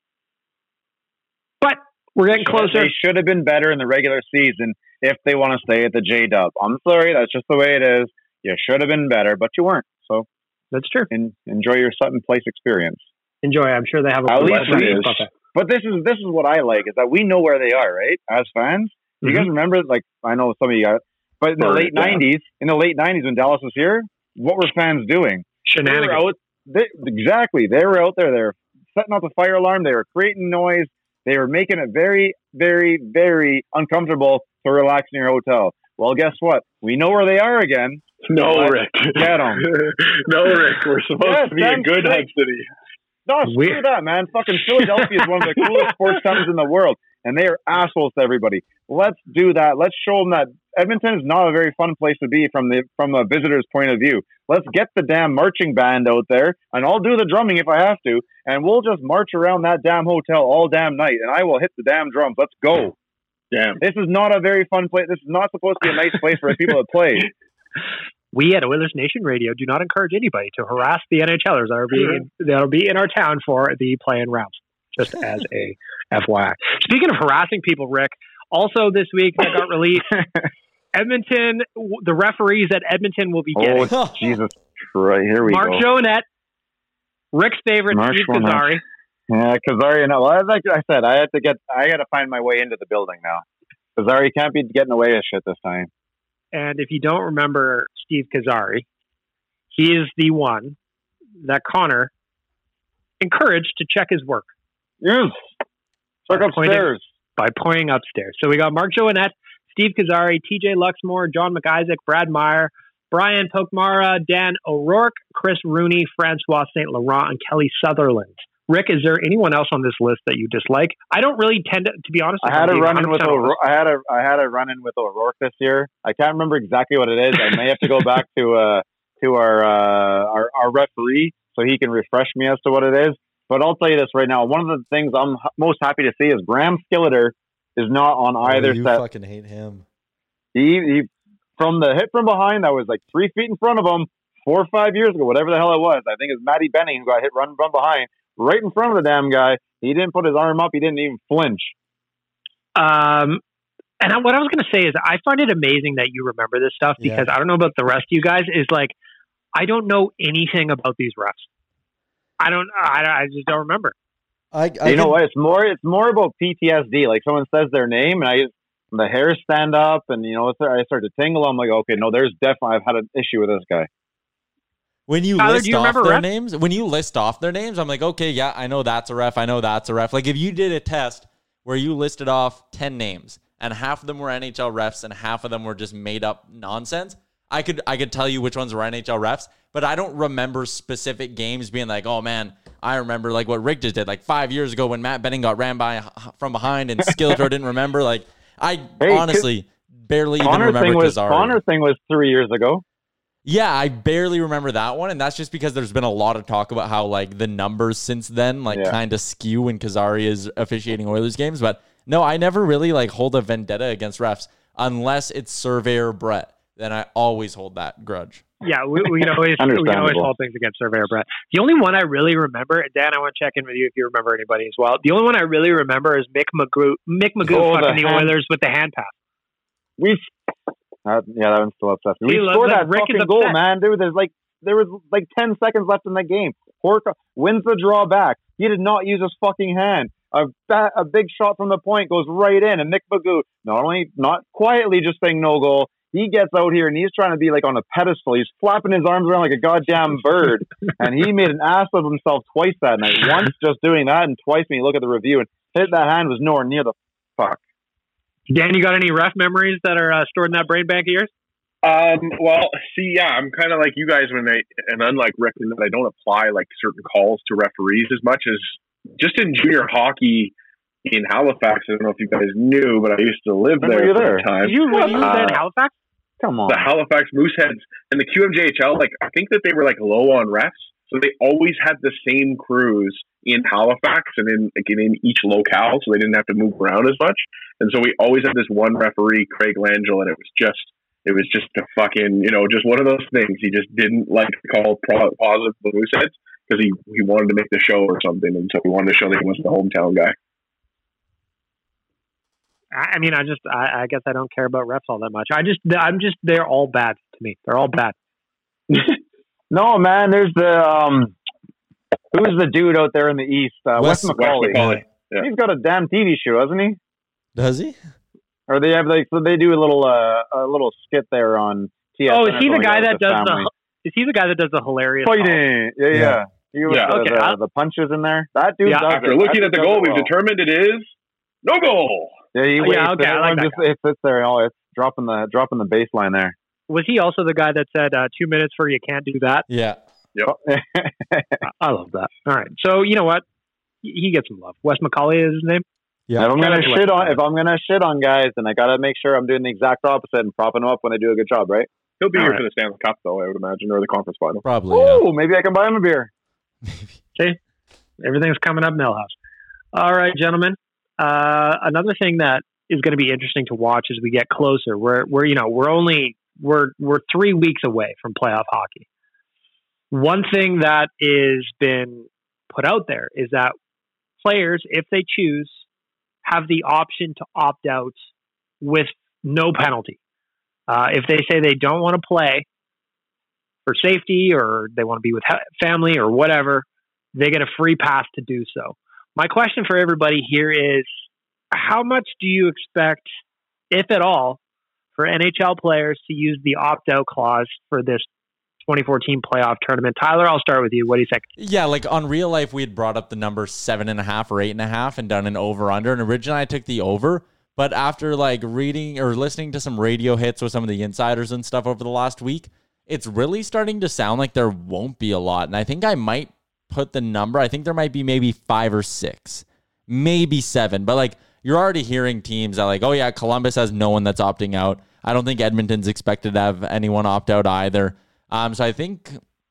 But we're getting closer. They should have been better in the regular season if they want to stay at the J-Dub. I'm sorry, that's just the way it is. You should have been better, but you weren't. So that's true. Enjoy your Sutton Place experience. Enjoy. I'm sure they have a at least it is. But this is what I like is that we know where they are, right? As fans, you guys remember? Like I know some of you guys, but in the late '90s, when Dallas was here, what were fans doing? Shenanigans. Exactly. They were out there. They were setting off the fire alarm. They were creating noise. They were making it very, very, very uncomfortable to relax in your hotel. Well, guess what? We know where they are again. No, Rick. Get them. No, Rick. We're supposed to be a good hub city. No, screw that, man. Fucking Philadelphia is one of the coolest sports towns in the world, and they are assholes to everybody. Let's do that. Let's show them that Edmonton is not a very fun place to be from a visitor's point of view. Let's get the damn marching band out there, and I'll do the drumming if I have to, and we'll just march around that damn hotel all damn night, and I will hit the damn drums. Let's go. Damn. This is not a very fun place. This is not supposed to be a nice place for people to play. We at Oilers Nation Radio do not encourage anybody to harass the NHLers that'll be in our town for the play-in rounds, just as a FYI. Speaking of harassing people, Rick, also this week that got released, Edmonton, the referees at Edmonton will be getting. Oh, Jesus Christ. Here we Mark go. Jonette, Rick's favorite, Steve Kazari. Yeah, Kazari. No, well, like I said, I got to find my way into the building now. Kazari can't be getting away with shit this time. And if you don't remember Steve Kazari, he is the one that Connor encouraged to check his work. Yes. Check upstairs. By pointing upstairs. So we got Mark Jonette, Steve Kazari, TJ Luxmore, John McIsaac, Brad Meyer, Brian Pokmara, Dan O'Rourke, Chris Rooney, Francois St. Laurent, and Kelly Sutherland. Rick, is there anyone else on this list that you dislike? I don't really tend to be honest. I had a run-in with O'Rourke. I had a run-in with O'Rourke this year. I can't remember exactly what it is. I may have to go back to our referee so he can refresh me as to what it is. But I'll tell you this right now. One of the things I'm most happy to see is Graham Skilleter is not on either you set. You fucking hate him. He from the hit from behind that was like 3 feet in front of him 4 or 5 years ago, whatever the hell it was. I think it was Matty Benning who got hit run from behind. Right in front of the damn guy. He didn't put his arm up. He didn't even flinch. And what I was going to say is I find it amazing that you remember this stuff because I don't know about the rest of you guys. Is like, I don't know anything about these refs. I just don't remember. You know what? It's more about PTSD. Like someone says their name and the hairs stand up and, I start to tingle. I'm like, okay, no, there's definitely, I've had an issue with this guy. When you list off their names, I'm like, okay, yeah, I know that's a ref. I know that's a ref. Like if you did a test where you listed off 10 names and half of them were NHL refs and half of them were just made up nonsense, I could tell you which ones were NHL refs, but I don't remember specific games being like, oh man, I remember like what Rick just did like 5 years ago when Matt Benning got ran by from behind and Skilleter didn't remember. Like honestly barely even remember Kazari. Connor thing was 3 years ago. Yeah, I barely remember that one, and that's just because there's been a lot of talk about how like the numbers since then kind of skew when Kazari is officiating Oilers games. But no, I never really like hold a vendetta against refs unless it's Surveyor Brett. Then I always hold that grudge. Yeah, we can always hold things against Surveyor Brett. The only one I really remember, and Dan, I want to check in with you if you remember anybody as well. The only one I really remember is Mick Magoo fucking the Oilers with the hand pass. That one still upsets me. We scored that fucking goal, man, dude. There was 10 seconds left in the game. Horka wins the draw back. He did not use his fucking hand. A big shot from the point goes right in, and Mick Magoo not quietly just saying no goal. He gets out here and he's trying to be like on a pedestal. He's flapping his arms around like a goddamn bird, and he made an ass of himself twice that night. Once just doing that, and twice when you look at the review and hit that hand was nowhere near the fuck. Dan, you got any ref memories that are stored in that brain bank of yours? Well, see, yeah, I'm kind of like you guys and unlike Rick, in that I don't apply like certain calls to referees as much as just in junior hockey in Halifax. I don't know if you guys knew, but I used to live there for a time. Were you in Halifax? Come on. The Halifax Mooseheads and the QMJHL, like, I think that they were like low on refs. So they always had the same crews in Halifax and in each locale, so they didn't have to move around as much. And so we always had this one referee, Craig Langell, and it was just a fucking, just one of those things. He just didn't like to call positive the Mooseheads because he wanted to make the show or something, and so he wanted to show that he wasn't the hometown guy. I mean, I guess I don't care about refs all that much. They're all bad to me. They're all bad. No, man, there's who's the dude out there in the East? Wes McCauley. Yeah. He's got a damn TV show, hasn't he? Does he? Or they have so they do a little skit there on TSN. Oh, is he the guy that does is he the guy that does the hilarious fighting? Yeah. The punches in there. That dude. Yeah. After looking at the goal, we've determined it is no goal. Yeah, he waits. Okay, I like that guy. It sits there. Oh, it's dropping the baseline there. Was he also the guy that said 2 minutes for you can't do that? Yeah. Yep. I love that. All right. So you know what? He gets some love. Wes McCauley is his name. Yeah. If I'm gonna shit on guys, then I gotta make sure I'm doing the exact opposite and propping them up when they do a good job, right? He'll be here for the Stanley Cup, though, I would imagine, or the conference final. Probably. Oh, maybe I can buy him a beer. See, everything's coming up, Millhouse. All right, gentlemen. Another thing that is going to be interesting to watch as we get closer. We're 3 weeks away from playoff hockey. One thing that is been put out there is that players, if they choose, have the option to opt out with no penalty. If they say they don't want to play for safety or they want to be with family or whatever, they get a free pass to do so. My question for everybody here is, how much do you expect, if at all, for NHL players to use the opt-out clause for this 2014 playoff tournament? Tyler, I'll start with you. What do you think? Yeah, like on Real Life, we had brought up the number 7.5 or 8.5 and done an over-under. And originally I took the over, but after like reading or listening to some radio hits with some of the insiders and stuff over the last week, it's really starting to sound like there won't be a lot. And I think I might put the number. I think there might be maybe 5 or 6, maybe 7. But like you're already hearing teams that like, oh yeah, Columbus has no one that's opting out. I don't think Edmonton's expected to have anyone opt out either. So I think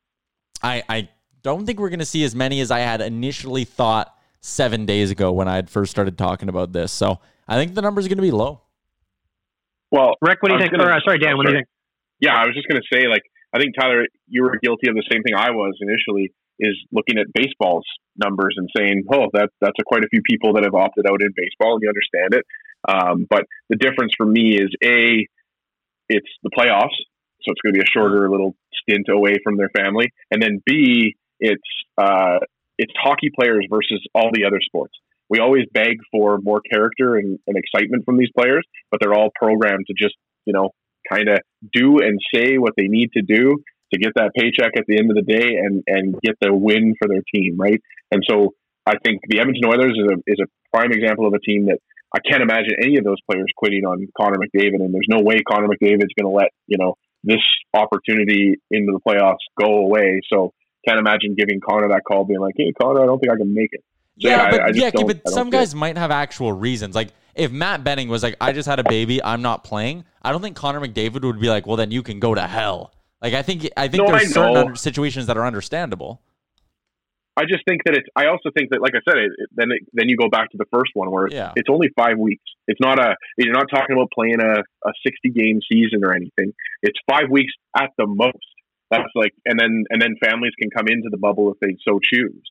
I don't think we're going to see as many as I had initially thought 7 days ago when I had first started talking about this. So I think the number is going to be low. Well, Rick, what do you think? Sorry, Dan, what do you think? Yeah, I was just going to say, like, I think, Tyler, you were guilty of the same thing I was initially, is looking at baseball's numbers and saying, oh, that's quite a few people that have opted out in baseball, and you understand it. But the difference for me is, A, it's the playoffs, so it's going to be a shorter little stint away from their family. And then B, it's hockey players versus all the other sports. We always beg for more character and excitement from these players, but they're all programmed to just, kind of do and say what they need to do to get that paycheck at the end of the day and get the win for their team, right? And so I think the Edmonton Oilers is a prime example of a team that I can't imagine any of those players quitting on Connor McDavid, and there's no way Connor McDavid's going to let, this opportunity into the playoffs go away. So can't imagine giving Connor that call, being like, hey, Connor, I don't think I can make it. So, but some guys might have actual reasons. Like if Matt Benning was like, I just had a baby, I'm not playing, I don't think Connor McDavid would be like, well, then you can go to hell. Like I think there's certain situations that are understandable. I just think that I also think that, like I said, then you go back to the first one where it's only 5 weeks. It's not you're not talking about playing a 60-game season or anything. It's 5 weeks at the most. That's like, and then families can come into the bubble if they so choose.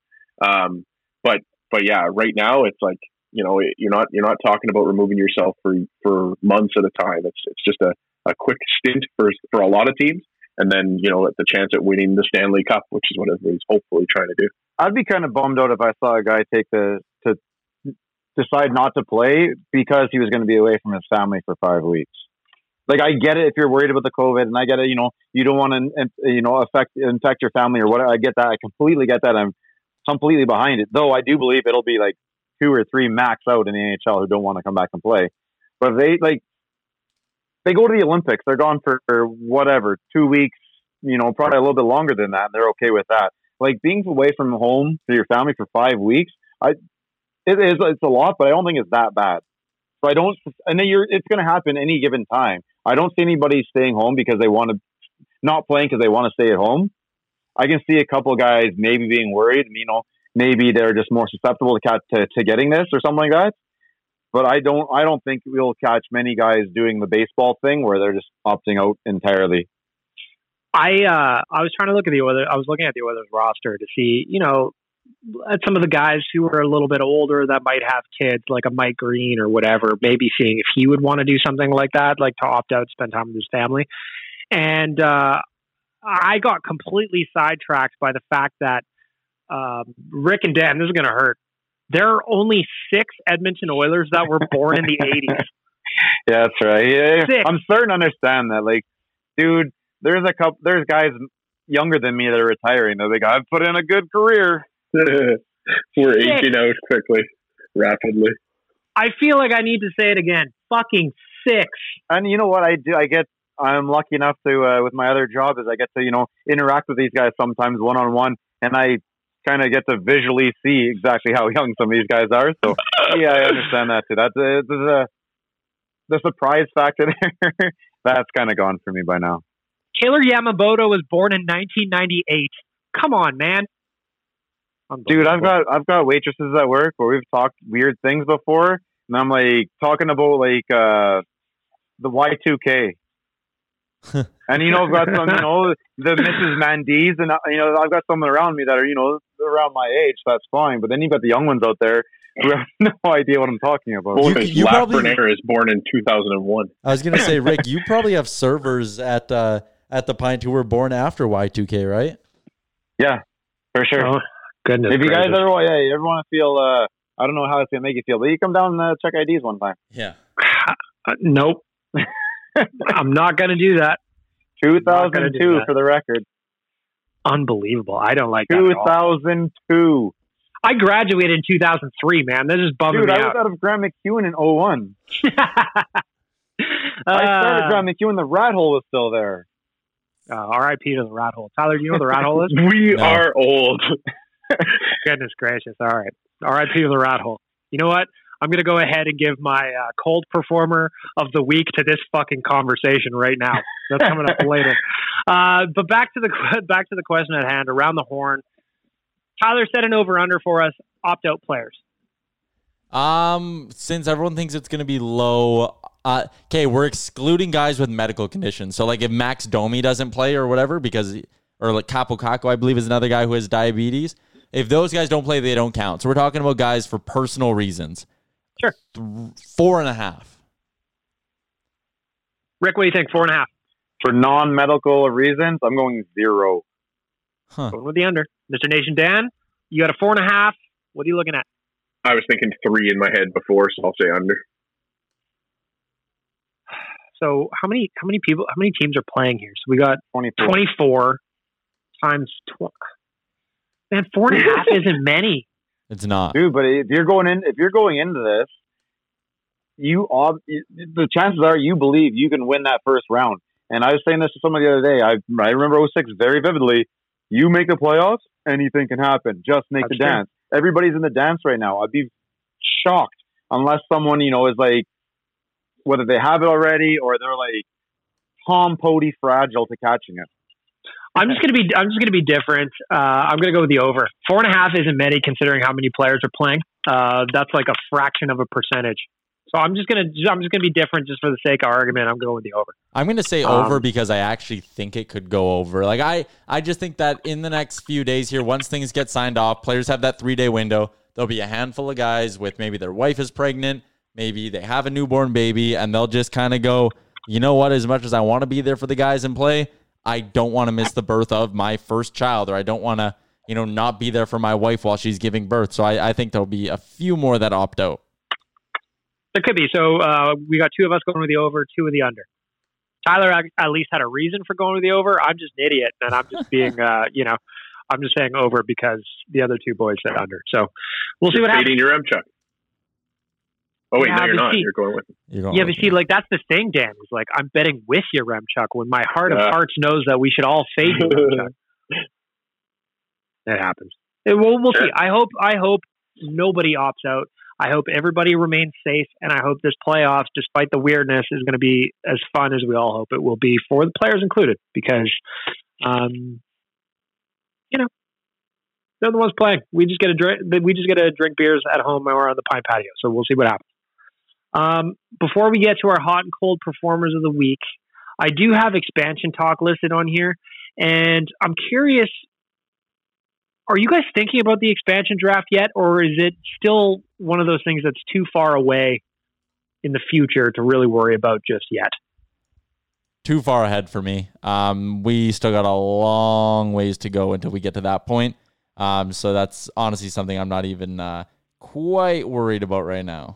But yeah, right now it's like, you're not talking about removing yourself for months at a time. It's just a quick stint for a lot of teams. And then, the chance at winning the Stanley Cup, which is what everybody's hopefully trying to do. I'd be kind of bummed out if I saw a guy to decide not to play because he was going to be away from his family for 5 weeks. Like, I get it if you're worried about the COVID, and I get it, you don't want to, infect your family or whatever. I get that. I completely get that. I'm completely behind it. Though I do believe it'll be like 2 or 3 max out in the NHL who don't want to come back and play. But if they go to the Olympics, they're gone for whatever, 2 weeks, probably a little bit longer than that. And they're okay with that. Like being away from home to your family for 5 weeks, it's a lot, but I don't think it's that bad. So I don't, and then it's going to happen any given time. I don't see anybody staying home because they want to, not playing because they want to stay at home. I can see a couple guys maybe being worried, maybe they're just more susceptible to getting this or something like that. But I don't think we'll catch many guys doing the baseball thing where they're just opting out entirely. I was trying to look at the Oilers. I was looking at the Oilers roster to see, at some of the guys who are a little bit older that might have kids, like a Mike Green or whatever, maybe seeing if he would want to do something like that, like to opt out, spend time with his family. And I got completely sidetracked by the fact that Rick and Dan, this is going to hurt. There are only 6 Edmonton Oilers that were born in the 80s. Yeah, that's right. Yeah. I'm starting to understand that. Like, dude, there's guys younger than me that are retiring. They're like, I've put in a good career. We're aging out quickly, rapidly. I feel like I need to say it again. Fucking 6. And you know what I do? I'm lucky enough to, with my other job, is I get to, interact with these guys sometimes one-on-one, and I kind of get to visually see exactly how young some of these guys are. So, yeah, I understand that too. That's the surprise factor there. That's kind of gone for me by now. Taylor Yamamoto was born in 1998. Come on, man. Dude, I've got waitresses at work where we've talked weird things before, and I'm like talking about like the Y2K. And I've got some, the Mrs. Mandy's, and I've got someone around me that are, around my age, so that's fine. But then you've got the young ones out there who have no idea what I'm talking about. You probably Lafreniere is born in 2001. I was going to say, Rick, you probably have servers at the Pint who were born after Y2K, right? Yeah, for sure. Oh, goodness. If you guys ever want to feel, I don't know how it's going to make you feel, but you come down and check IDs one time. Yeah. Nope. I'm not going to do that. 2002 for the record. Unbelievable. I don't like that 2002. I graduated in 2003, man. This is bumming me out. Dude, I was out of Grant McEwen in 01. I started Grant McEwen. The rat hole was still there. R.I.P. to the rat hole. Tyler, do you know what the rat hole is? We are old. Goodness gracious. All right. R.I.P. to the rat hole. You know what? I'm going to go ahead and give my cold performer of the week to this fucking conversation right now. That's coming up later. But back to the question at hand, around the horn. Tyler set an over-under for us, opt-out players. Since everyone thinks it's going to be low, okay, we're excluding guys with medical conditions. So, like, if Max Domi doesn't play or whatever, or like Capo Caco, I believe, is another guy who has diabetes. If those guys don't play, they don't count. So we're talking about guys for personal reasons. Sure. 4.5. Rick, what do you think? 4.5. For non-medical reasons, I'm going 0. Going with the under. Mr. Nation Dan, you got a 4.5. What are you looking at? I was thinking 3 in my head before, so I'll say under. So how many teams are playing here? So we got 24 times 20. Man, 4.5 isn't many. It's not, dude. But if you're going into this, the chances are you believe you can win that first round. And I was saying this to someone the other day. I remember 06 very vividly. You make the playoffs, anything can happen. Just make the dance. Everybody's in the dance right now. I'd be shocked unless someone is like, whether they have it already or they're like Tom Pody fragile to catching it. I'm just gonna be different. I'm gonna go with the over. 4.5 isn't many considering how many players are playing. That's like a fraction of a percentage. So I'm just gonna be different just for the sake of argument. I'm going with the over. I'm gonna say over because I actually think it could go over. Like I just think that in the next few days here, once things get signed off, players have that 3-day window. There'll be a handful of guys with maybe their wife is pregnant, maybe they have a newborn baby, and they'll just kind of go, you know what? As much as I want to be there for the guys in play, I don't want to miss the birth of my first child, or I don't want to, not be there for my wife while she's giving birth. So I think there'll be a few more that opt out. There could be. So we got 2 of us going with the over, 2 with the under. Tyler at least had a reason for going with the over. I'm just an idiot, and I'm just being, I'm just saying over because the other 2 boys said under. So we'll see what happens. Fading your Remchuk. Oh, wait, no, you're not. You're going with him. Yeah, but see, like, that's the thing, Dan. It's like, I'm betting with your Remchuk when my heart of hearts knows that we should all fade your Remchuk. That happens. We'll see. I hope nobody opts out. I hope everybody remains safe, and I hope this playoffs, despite the weirdness, is going to be as fun as we all hope it will be for the players included, because, they're the ones playing. We just get to drink beers at home or on the pine patio. So we'll see what happens. Before we get to our hot and cold performers of the week, I do have expansion talk listed on here, and I'm curious, are you guys thinking about the expansion draft yet, or is it still one of those things that's too far away in the future to really worry about just yet? Too far ahead for me. We still got a long ways to go until we get to that point. So that's honestly something I'm not even quite worried about right now.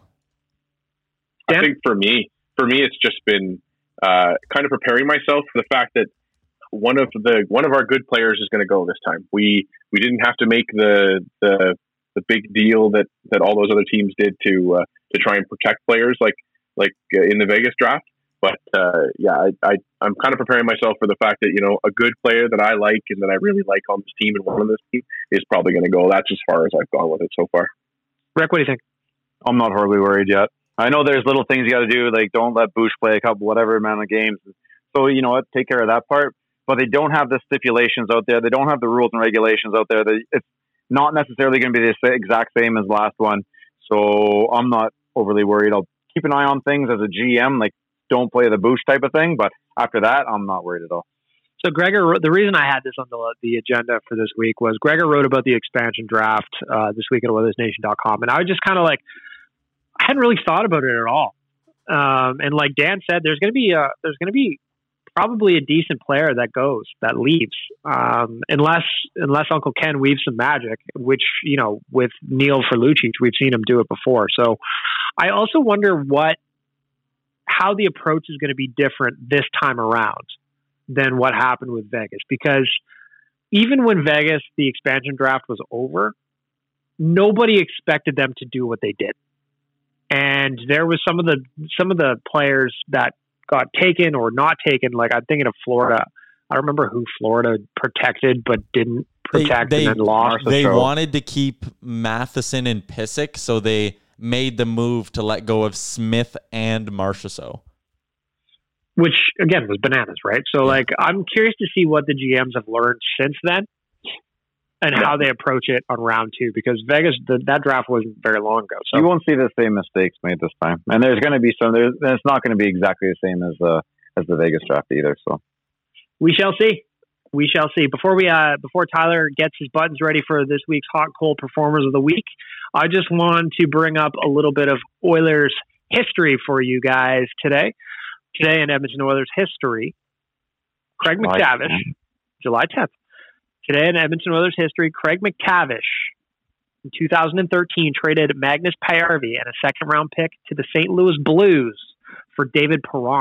I think for me, it's just been kind of preparing myself for the fact that one of our good players is going to go this time. We didn't have to make the big deal that all those other teams did to try and protect players like in the Vegas draft. But I'm kind of preparing myself for the fact that, a good player that I like and that I really like on this team and one of this team is probably going to go. That's as far as I've gone with it so far. Rick, what do you think? I'm not horribly worried yet. I know there's little things you got to do, like don't let Bush play a couple, whatever amount of games. So, you know what, take care of that part. But they don't have the stipulations out there. They don't have the rules and regulations out there. It's not necessarily going to be the exact same as last one. So I'm not overly worried. I'll keep an eye on things as a GM, like don't play the Bush type of thing. But after that, I'm not worried at all. So Gregor, the reason I had this on the agenda for this week was Gregor wrote about the expansion draft this week at OilersNation.com. And I was just kind of like, I hadn't really thought about it at all. And like Dan said, there's going to be probably a decent player that leaves, unless Uncle Ken weaves some magic, which, with Neil for Lucic, we've seen him do it before. So I also wonder how the approach is going to be different this time around than what happened with Vegas, because even when Vegas, the expansion draft was over, nobody expected them to do what they did. And there was some of the players that got taken or not taken. Like I'm thinking of Florida. I remember who Florida protected but didn't protect and then lost. They wanted to keep Matheson and Pysyk, so they made the move to let go of Smith and Marchessault. Which, again, was bananas, right? So, like, I'm curious to see what the GMs have learned since then and how they approach it on round two, because Vegas, that draft wasn't very long ago. So you won't see the same mistakes made this time. And there's going to be it's not going to be exactly the same as the Vegas draft either. So we shall see. We shall see. Before Tyler gets his buttons ready for this week's hot cold performers of the week, I just want to bring up a little bit of Oilers history for you guys today. Today in Edmonton Oilers history, Craig McTavish, July 10th. Today in Edmonton Oilers history, Craig McTavish, in 2013, traded Magnus Paajarvi and a second-round pick to the St. Louis Blues for David Perron.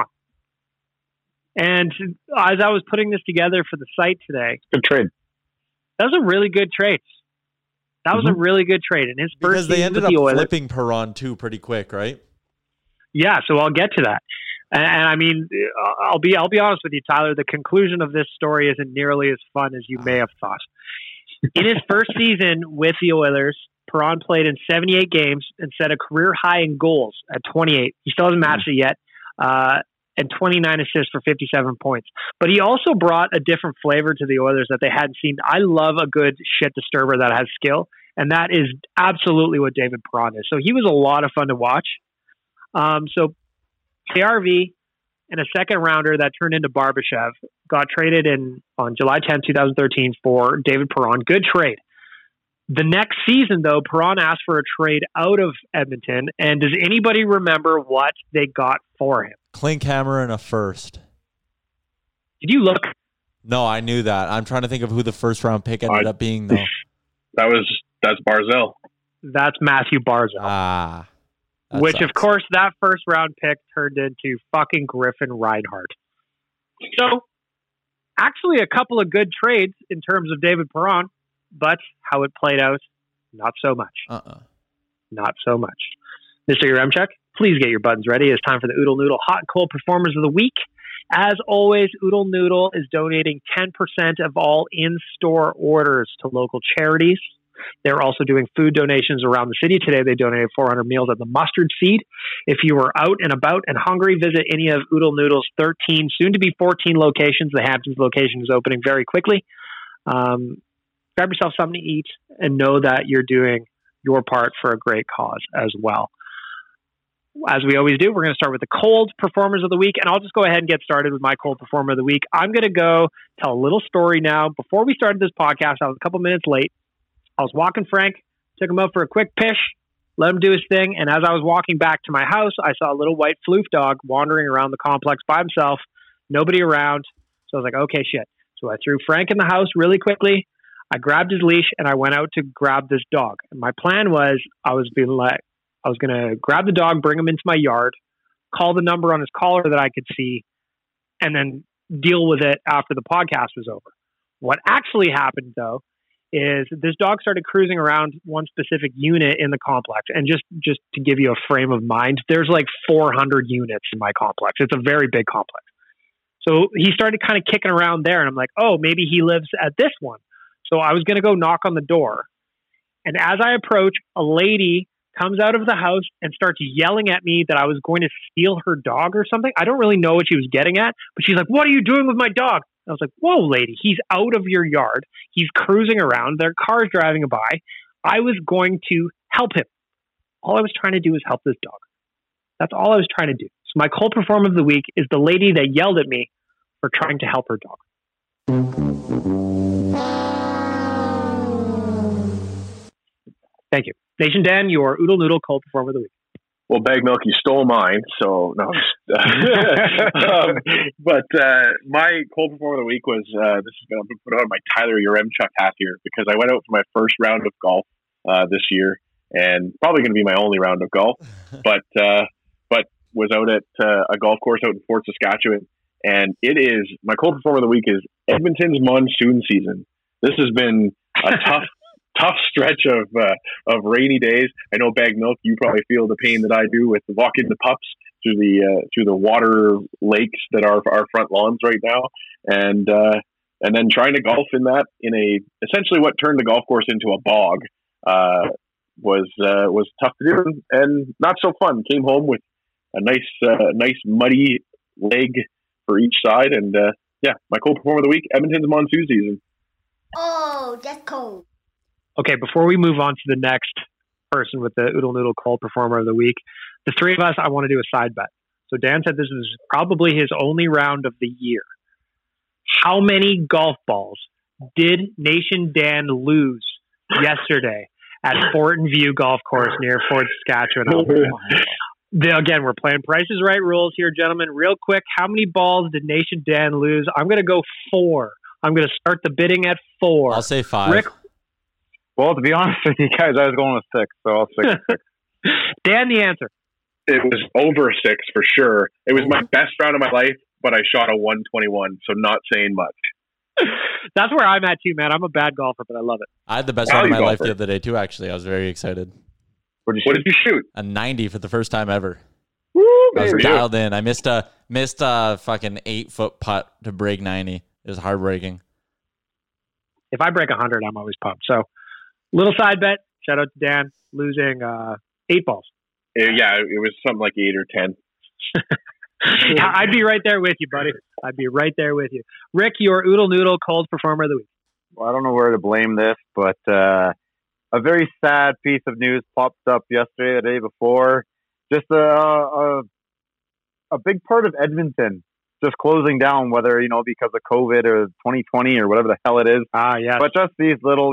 And as I was putting this together for the site today, good trade. That was a really good trade. That was a really good trade. And his first because they ended up flipping Perron too pretty quick, right? Yeah, so I'll get to that. And I mean, I'll be honest with you, Tyler. The conclusion of this story isn't nearly as fun as you may have thought. In his first season with the Oilers, Perron played in 78 games and set a career high in goals at 28. He still hasn't matched it yet, and 29 assists for 57 points. But he also brought a different flavor to the Oilers that they hadn't seen. I love a good shit disturber that has skill, and that is absolutely what David Perron is. So he was a lot of fun to watch. So KRV and a second rounder that turned into Barbashev got traded on July 10, 2013 for David Perron. Good trade. The next season, though, Perron asked for a trade out of Edmonton. And does anybody remember what they got for him? Klinkhammer and a first. Did you look? No, I knew that. I'm trying to think of who the first round pick ended up being, though. That's Barzell. That's Matthew Barzell. Which, sucks. Of course, that first round pick turned into fucking Griffin Reinhart. So, actually, a couple of good trades in terms of David Perron, but how it played out, not so much. Not so much. Mr. Yaremchuk, please get your buttons ready. It's time for the Oodle Noodle Hot and Cold Performers of the Week. As always, Oodle Noodle is donating 10% of all in-store orders to local charities. They're also doing food donations around the city. Today, they donated 400 meals at the Mustard Seed. If you are out and about and hungry, visit any of Oodle Noodle's 13, soon to be 14 locations. The Hamptons location is opening very quickly. Grab yourself something to eat and know that you're doing your part for a great cause as well. As we always do, we're going to start with the cold performers of the week, and I'll just go ahead and get started with my cold performer of the week. I'm going to go tell a little story now. Before we started this podcast, I was a couple minutes late. I was walking Frank, took him out for a quick pish, let him do his thing, and as I was walking back to my house, I saw a little white floof dog wandering around the complex by himself, nobody around. So I was like, okay, shit. So I threw Frank in the house really quickly. I grabbed his leash and I went out to grab this dog. And my plan was I was going to grab the dog, bring him into my yard, call the number on his collar that I could see, and then deal with it after the podcast was over. What actually happened, though, is this dog started cruising around one specific unit in the complex. And just to give you a frame of mind, there's like 400 units in my complex. It's a very big complex. So he started kind of kicking around there, and I'm like, oh, maybe he lives at this one. So I was going to go knock on the door. And as I approach, a lady comes out of the house and starts yelling at me that I was going to steal her dog or something. I don't really know what she was getting at, but she's like, what are you doing with my dog? I was like, whoa, lady, he's out of your yard. He's cruising around. There are cars driving by. I was going to help him. All I was trying to do was help this dog. That's all I was trying to do. So my cold performer of the week is the lady that yelled at me for trying to help her dog. Thank you. Nation Dan, your Oodle Noodle cold performer of the week. Well, Bag Milk, you stole mine, so no. But my cold performer of the week was, I'm going to put on my Tyler Yaremchuk hat here, because I went out for my first round of golf this year, and probably going to be my only round of golf, but was out at a golf course out in Fort Saskatchewan, and it is, my cold performer of the week is Edmonton's monsoon season. This has been a tough stretch of rainy days. I know Bag Milk, you probably feel the pain that I do with walking the pups through the water lakes that are our front lawns right now, and then trying to golf in essentially what turned the golf course into a bog was tough to do and not so fun. Came home with a nice muddy leg for each side, and my cold performer of the week, Edmonton's monsoon season. Oh, that's cold. Okay, before we move on to the next person with the Oodle Noodle cold performer of the week, the three of us, I want to do a side bet. So Dan said this was probably his only round of the year. How many golf balls did Nation Dan lose yesterday at Fortin View Golf Course near Fort Saskatchewan? Again, we're playing Price is Right rules here, gentlemen. Real quick, how many balls did Nation Dan lose? I'm going to go 4. I'm going to start the bidding at 4. I'll say 5. Rick? Well, to be honest with you guys, I was going with 6, so I'll stick with 6. Dan, the answer. It was over 6 for sure. It was my best round of my life, but I shot a 121, so not saying much. That's where I'm at too, man. I'm a bad golfer, but I love it. I had the best round of my life the other day too, actually. I was very excited. What did you shoot? A 90 for the first time ever. Woo, I was dialed in. I missed a fucking 8-foot putt to break 90. It was heartbreaking. If I break 100, I'm always pumped. So, little side bet. Shout out to Dan losing 8 balls. Yeah, it was something like 8 or 10. I'd be right there with you, buddy. I'd be right there with you. Rick, your Oodle Noodle cold performer of the week. Well, I don't know where to blame this, but a very sad piece of news popped up yesterday, the day before. Just a big part of Edmonton just closing down, whether, because of COVID or 2020 or whatever the hell it is. Yeah. But just these little,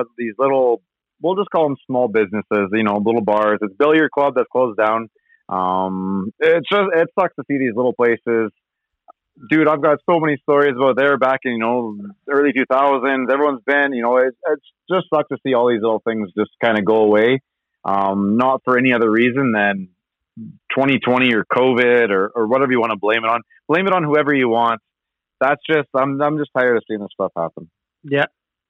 we'll just call them small businesses, little bars. It's Billiard Club that's closed down. It sucks to see these little places. Dude, I've got so many stories about there back in, early 2000s. Everyone's been, it just sucks to see all these little things just kind of go away. Not for any other reason than 2020 or COVID or whatever you want to blame it on. Blame it on whoever you want. That's just, I'm just tired of seeing this stuff happen. Yeah.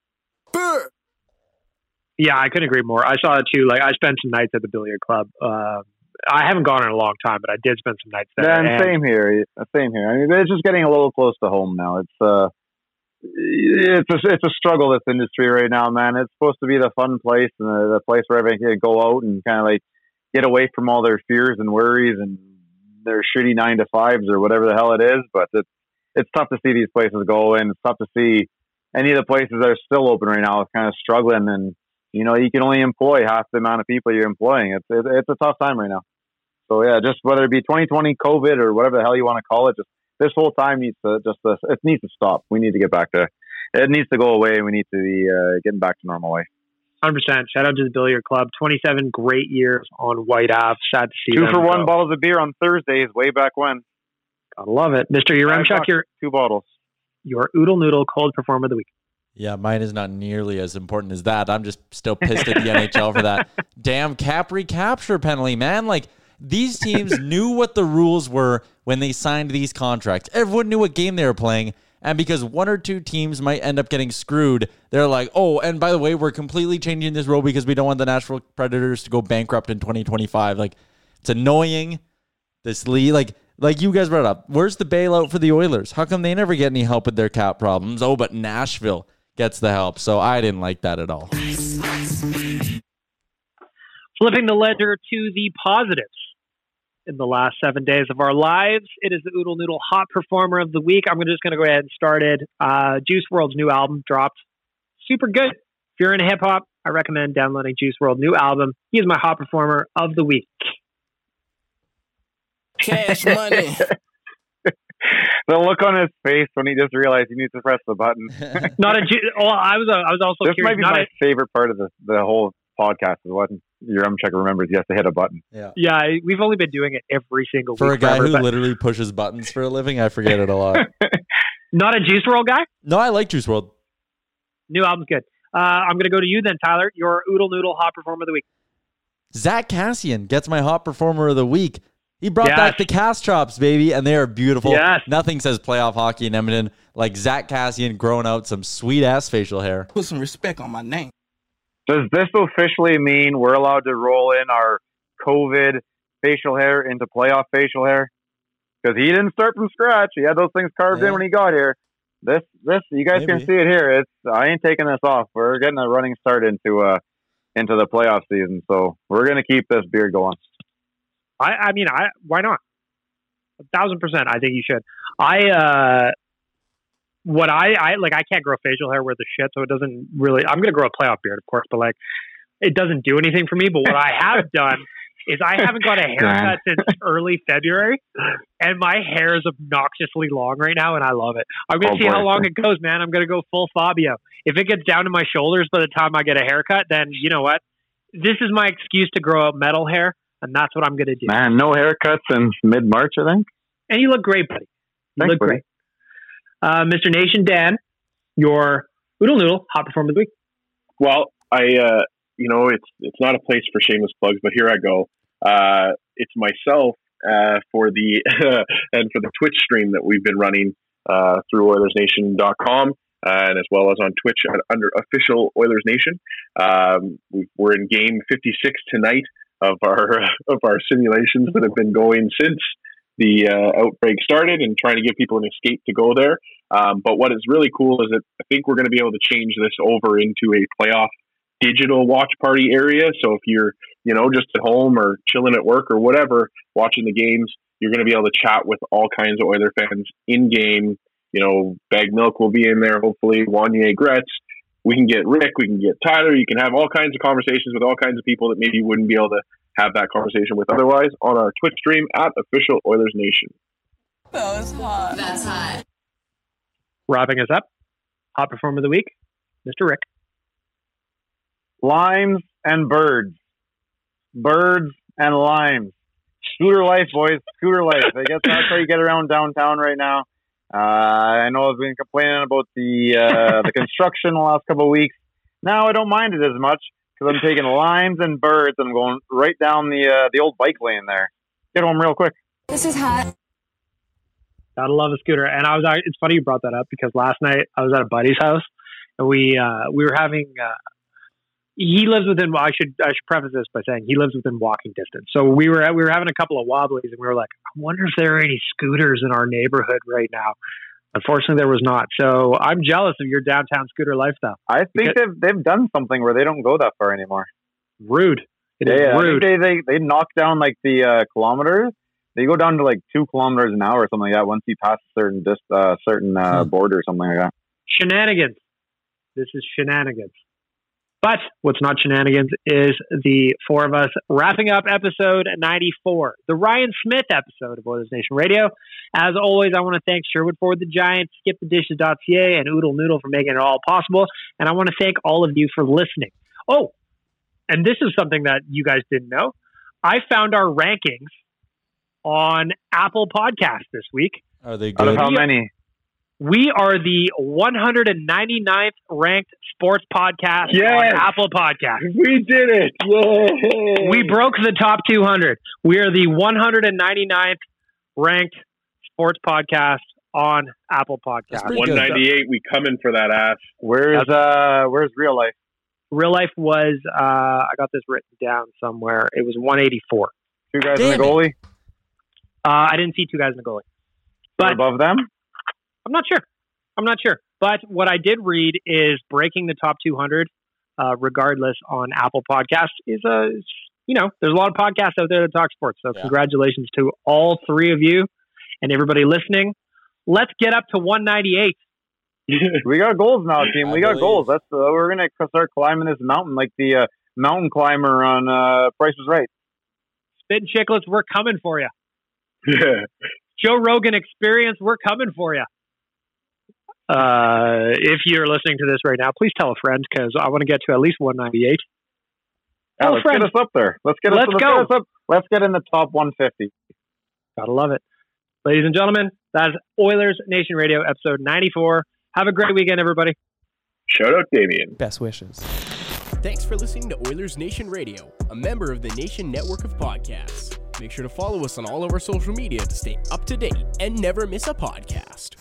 Yeah, I couldn't agree more. I saw it too. Like, I spent some nights at the Billiard Club. I haven't gone in a long time, but I did spend some nights there. Yeah, same here. I mean, it's just getting a little close to home now. It's it's a struggle, this industry right now, man. It's supposed to be the fun place and the place where everyone can go out and kind of like get away from all their fears and worries and their shitty 9-to-5s or whatever the hell it is. But it's tough to see these places go, and it's tough to see any of the places that are still open right now is kind of struggling. And you can only employ half the amount of people you're employing. It's a tough time right now. So yeah, just whether it be 2020 COVID or whatever the hell you want to call it, just this whole time needs to stop. We need to get back to it. Needs to go away. We need to be getting back to normal life. 100%. Shout out to the Billiard Club. 27 great years on White Ave. Sad to see 2 them for 1 go. bottles of beer on Thursdays, way back when. Gotta love it. Mr. Yaremchuk, your 2 bottles. Your Oodle Noodle Cold Performer of the Week. Yeah, mine is not nearly as important as that. I'm just still pissed at the NHL for that damn cap recapture penalty, man. Like, these teams knew what the rules were when they signed these contracts. Everyone knew what game they were playing. And because 1 or 2 teams might end up getting screwed, they're like, oh, and by the way, we're completely changing this rule because we don't want the Nashville Predators to go bankrupt in 2025. Like, it's annoying. This league, like you guys brought up, where's the bailout for the Oilers? How come they never get any help with their cap problems? Oh, but Nashville gets the help. So I didn't like that at all. Flipping the ledger to the positives. In the last 7 days of our lives, it is the Oodle Noodle Hot Performer of the Week. I'm just going to go ahead and start it. Juice WRLD's new album dropped. Super good. If you're into hip-hop, I recommend downloading Juice WRLD's new album. He is my Hot Performer of the Week. Cash money. The look on his face when he just realized he needs to press the button. I was also this curious. Might be my favorite part of the whole podcast is what Yaremchuk remembers. He has to hit a button. Yeah, we've only been doing it every single for week. For a guy who literally pushes buttons for a living, I forget it a lot. Not a Juice WRLD guy? No, I like Juice WRLD. New album's good. I'm going to go to you then, Tyler. Your Oodle Noodle Hot Performer of the Week. Zach Kassian gets my Hot Performer of the Week. He brought back the cast chops, baby, and they are beautiful. Yes. Nothing says playoff hockey in Edmonton like Zach Kassian growing out some sweet-ass facial hair. Put some respect on my name. Does this officially mean we're allowed to roll in our COVID facial hair into playoff facial hair? Because he didn't start from scratch. He had those things carved in when he got here. This, you guys can see it here. I ain't taking this off. We're getting a running start into the playoff season, so we're gonna keep this beard going. I mean, why not? 1,000%. I think you should. I can't grow facial hair worth of shit, so it doesn't really. I'm gonna grow a playoff beard, of course, but it doesn't do anything for me. But what I have done is I haven't got a haircut since early February, and my hair is obnoxiously long right now, and I love it. I'm gonna see how long it goes, man. I'm gonna go full Fabio. If it gets down to my shoulders by the time I get a haircut, then you know what? This is my excuse to grow up metal hair. And that's what I'm going to do. Man, no haircuts since mid-March, I think. And you look great, buddy. You look buddy. Great. Mr. Nation Dan, your Oodle Noodle Hot Performer of the Week. Well, it's not a place for shameless plugs, but here I go. It's myself for the and for the Twitch stream that we've been running through OilersNation.com and as well as on Twitch under official Oilers Nation. We're in game 56 tonight of our simulations that have been going since the outbreak started and trying to give people an escape to go there. But what is really cool is that I think we're going to be able to change this over into a playoff digital watch party area. So if you're, just at home or chilling at work or whatever, watching the games, you're going to be able to chat with all kinds of Oiler fans in game. Bag Milk will be in there, hopefully, Wanye Gretz. We can get Rick, we can get Tyler. You can have all kinds of conversations with all kinds of people that maybe you wouldn't be able to have that conversation with otherwise on our Twitch stream at Official Oilers Nation. That was hot. That's hot. Wrapping us up, Hot Performer of the Week, Mr. Rick. Limes and birds. Birds and limes. Scooter life, boys. Scooter life. I guess that's how you get around downtown right now. I know I've been complaining about the construction the last couple of weeks. Now I don't mind it as much because I'm taking limes and birds and I'm going right down the old bike lane there. Get home real quick. This is hot. Gotta love a scooter. And it's funny you brought that up because last night I was at a buddy's house and we were having. He lives within. I should preface this by saying he lives within walking distance. So we were having a couple of wobblies, and we were like, I wonder if there are any scooters in our neighborhood right now. Unfortunately, there was not. So I'm jealous of your downtown scooter lifestyle. I think they've done something where they don't go that far anymore. Rude. It is rude. I think they knock down like the kilometers. They go down to like 2 kilometers an hour or something like that once you pass a certain border or something like that. Shenanigans. This is shenanigans. But what's not shenanigans is the four of us wrapping up episode 94, the Ryan Smith episode of Oilers Nation Radio. As always, I want to thank Sherwood Ford, the Giants, SkipTheDishes.ca, and Oodle Noodle for making it all possible. And I want to thank all of you for listening. Oh, and this is something that you guys didn't know. I found our rankings on Apple Podcasts this week. Are they good? Out of how many? We are the 199th ranked sports podcast on Apple Podcasts. We did it. Yay. We broke the top 200. We are the 199th ranked sports podcast on Apple Podcasts. 198. We coming for that ass. Where's Real Life? Real Life was, I got this written down somewhere. It was 184. 2 guys in the goalie? I didn't see 2 guys in the goalie. But above them? I'm not sure. But what I did read is breaking the top 200, regardless on Apple Podcasts, is there's a lot of podcasts out there that talk sports. So congratulations to all 3 of you and everybody listening. Let's get up to 198. We got goals now, team. We got goals. That's we're gonna start climbing this mountain like the mountain climber on Price is Right. Spit and Chicklets, we're coming for you. Joe Rogan Experience, we're coming for you. If you're listening to this right now, please tell a friend because I want to get to at least 198. Yeah, let's get us up there. Let's get in the top 150. Gotta love it. Ladies and gentlemen, that's Oilers Nation Radio episode 94. Have a great weekend, everybody. Shout out, Damien. Best wishes. Thanks for listening to Oilers Nation Radio, a member of the Nation Network of Podcasts. Make sure to follow us on all of our social media to stay up to date and never miss a podcast.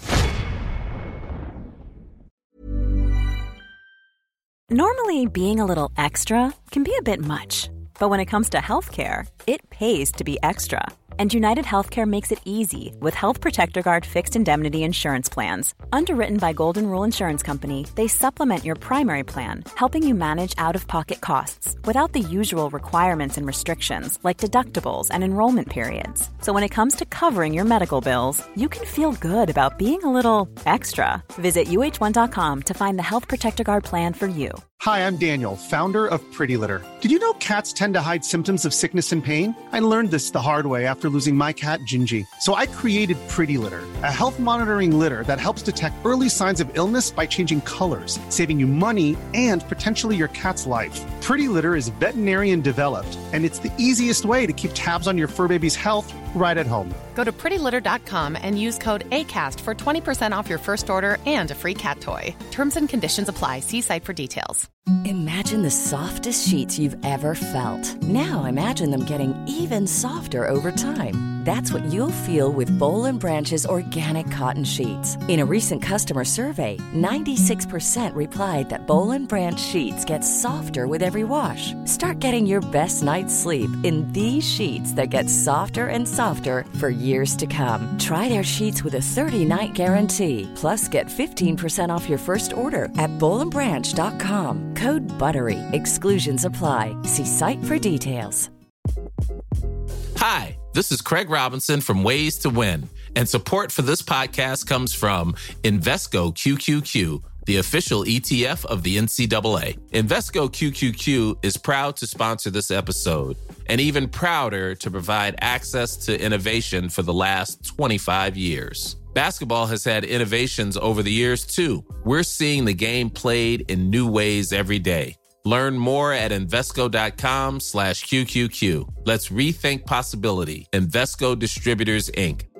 Normally, being a little extra can be a bit much, but when it comes to healthcare, it pays to be extra. And United Healthcare makes it easy with Health Protector Guard fixed indemnity insurance plans. Underwritten by Golden Rule Insurance Company, they supplement your primary plan, helping you manage out-of-pocket costs without the usual requirements and restrictions like deductibles and enrollment periods. So when it comes to covering your medical bills, you can feel good about being a little extra. Visit UH1.com to find the Health Protector Guard plan for you. Hi, I'm Daniel, founder of Pretty Litter. Did you know cats tend to hide symptoms of sickness and pain? I learned this the hard way after losing my cat, Gingy. So I created Pretty Litter, a health monitoring litter that helps detect early signs of illness by changing colors, saving you money and potentially your cat's life. Pretty Litter is veterinarian developed, and it's the easiest way to keep tabs on your fur baby's health right at home. Go to prettylitter.com and use code ACAST for 20% off your first order and a free cat toy. Terms and conditions apply. See site for details. Imagine the softest sheets you've ever felt. Now imagine them getting even softer over time. That's what you'll feel with Boll & Branch's organic cotton sheets. In a recent customer survey, 96% replied that Boll & Branch sheets get softer with every wash. Start getting your best night's sleep in these sheets that get softer and softer for years to come. Try their sheets with a 30-night guarantee. Plus, get 15% off your first order at bollandbranch.com. Code BUTTERY. Exclusions apply. See site for details. Hi, this is Craig Robinson from Ways to Win, and support for this podcast comes from Invesco QQQ, the official ETF of the NCAA. Invesco QQQ is proud to sponsor this episode, and even prouder to provide access to innovation for the last 25 years. Basketball has had innovations over the years, too. We're seeing the game played in new ways every day. Learn more at Invesco.com/QQQ. Let's rethink possibility. Invesco Distributors, Inc.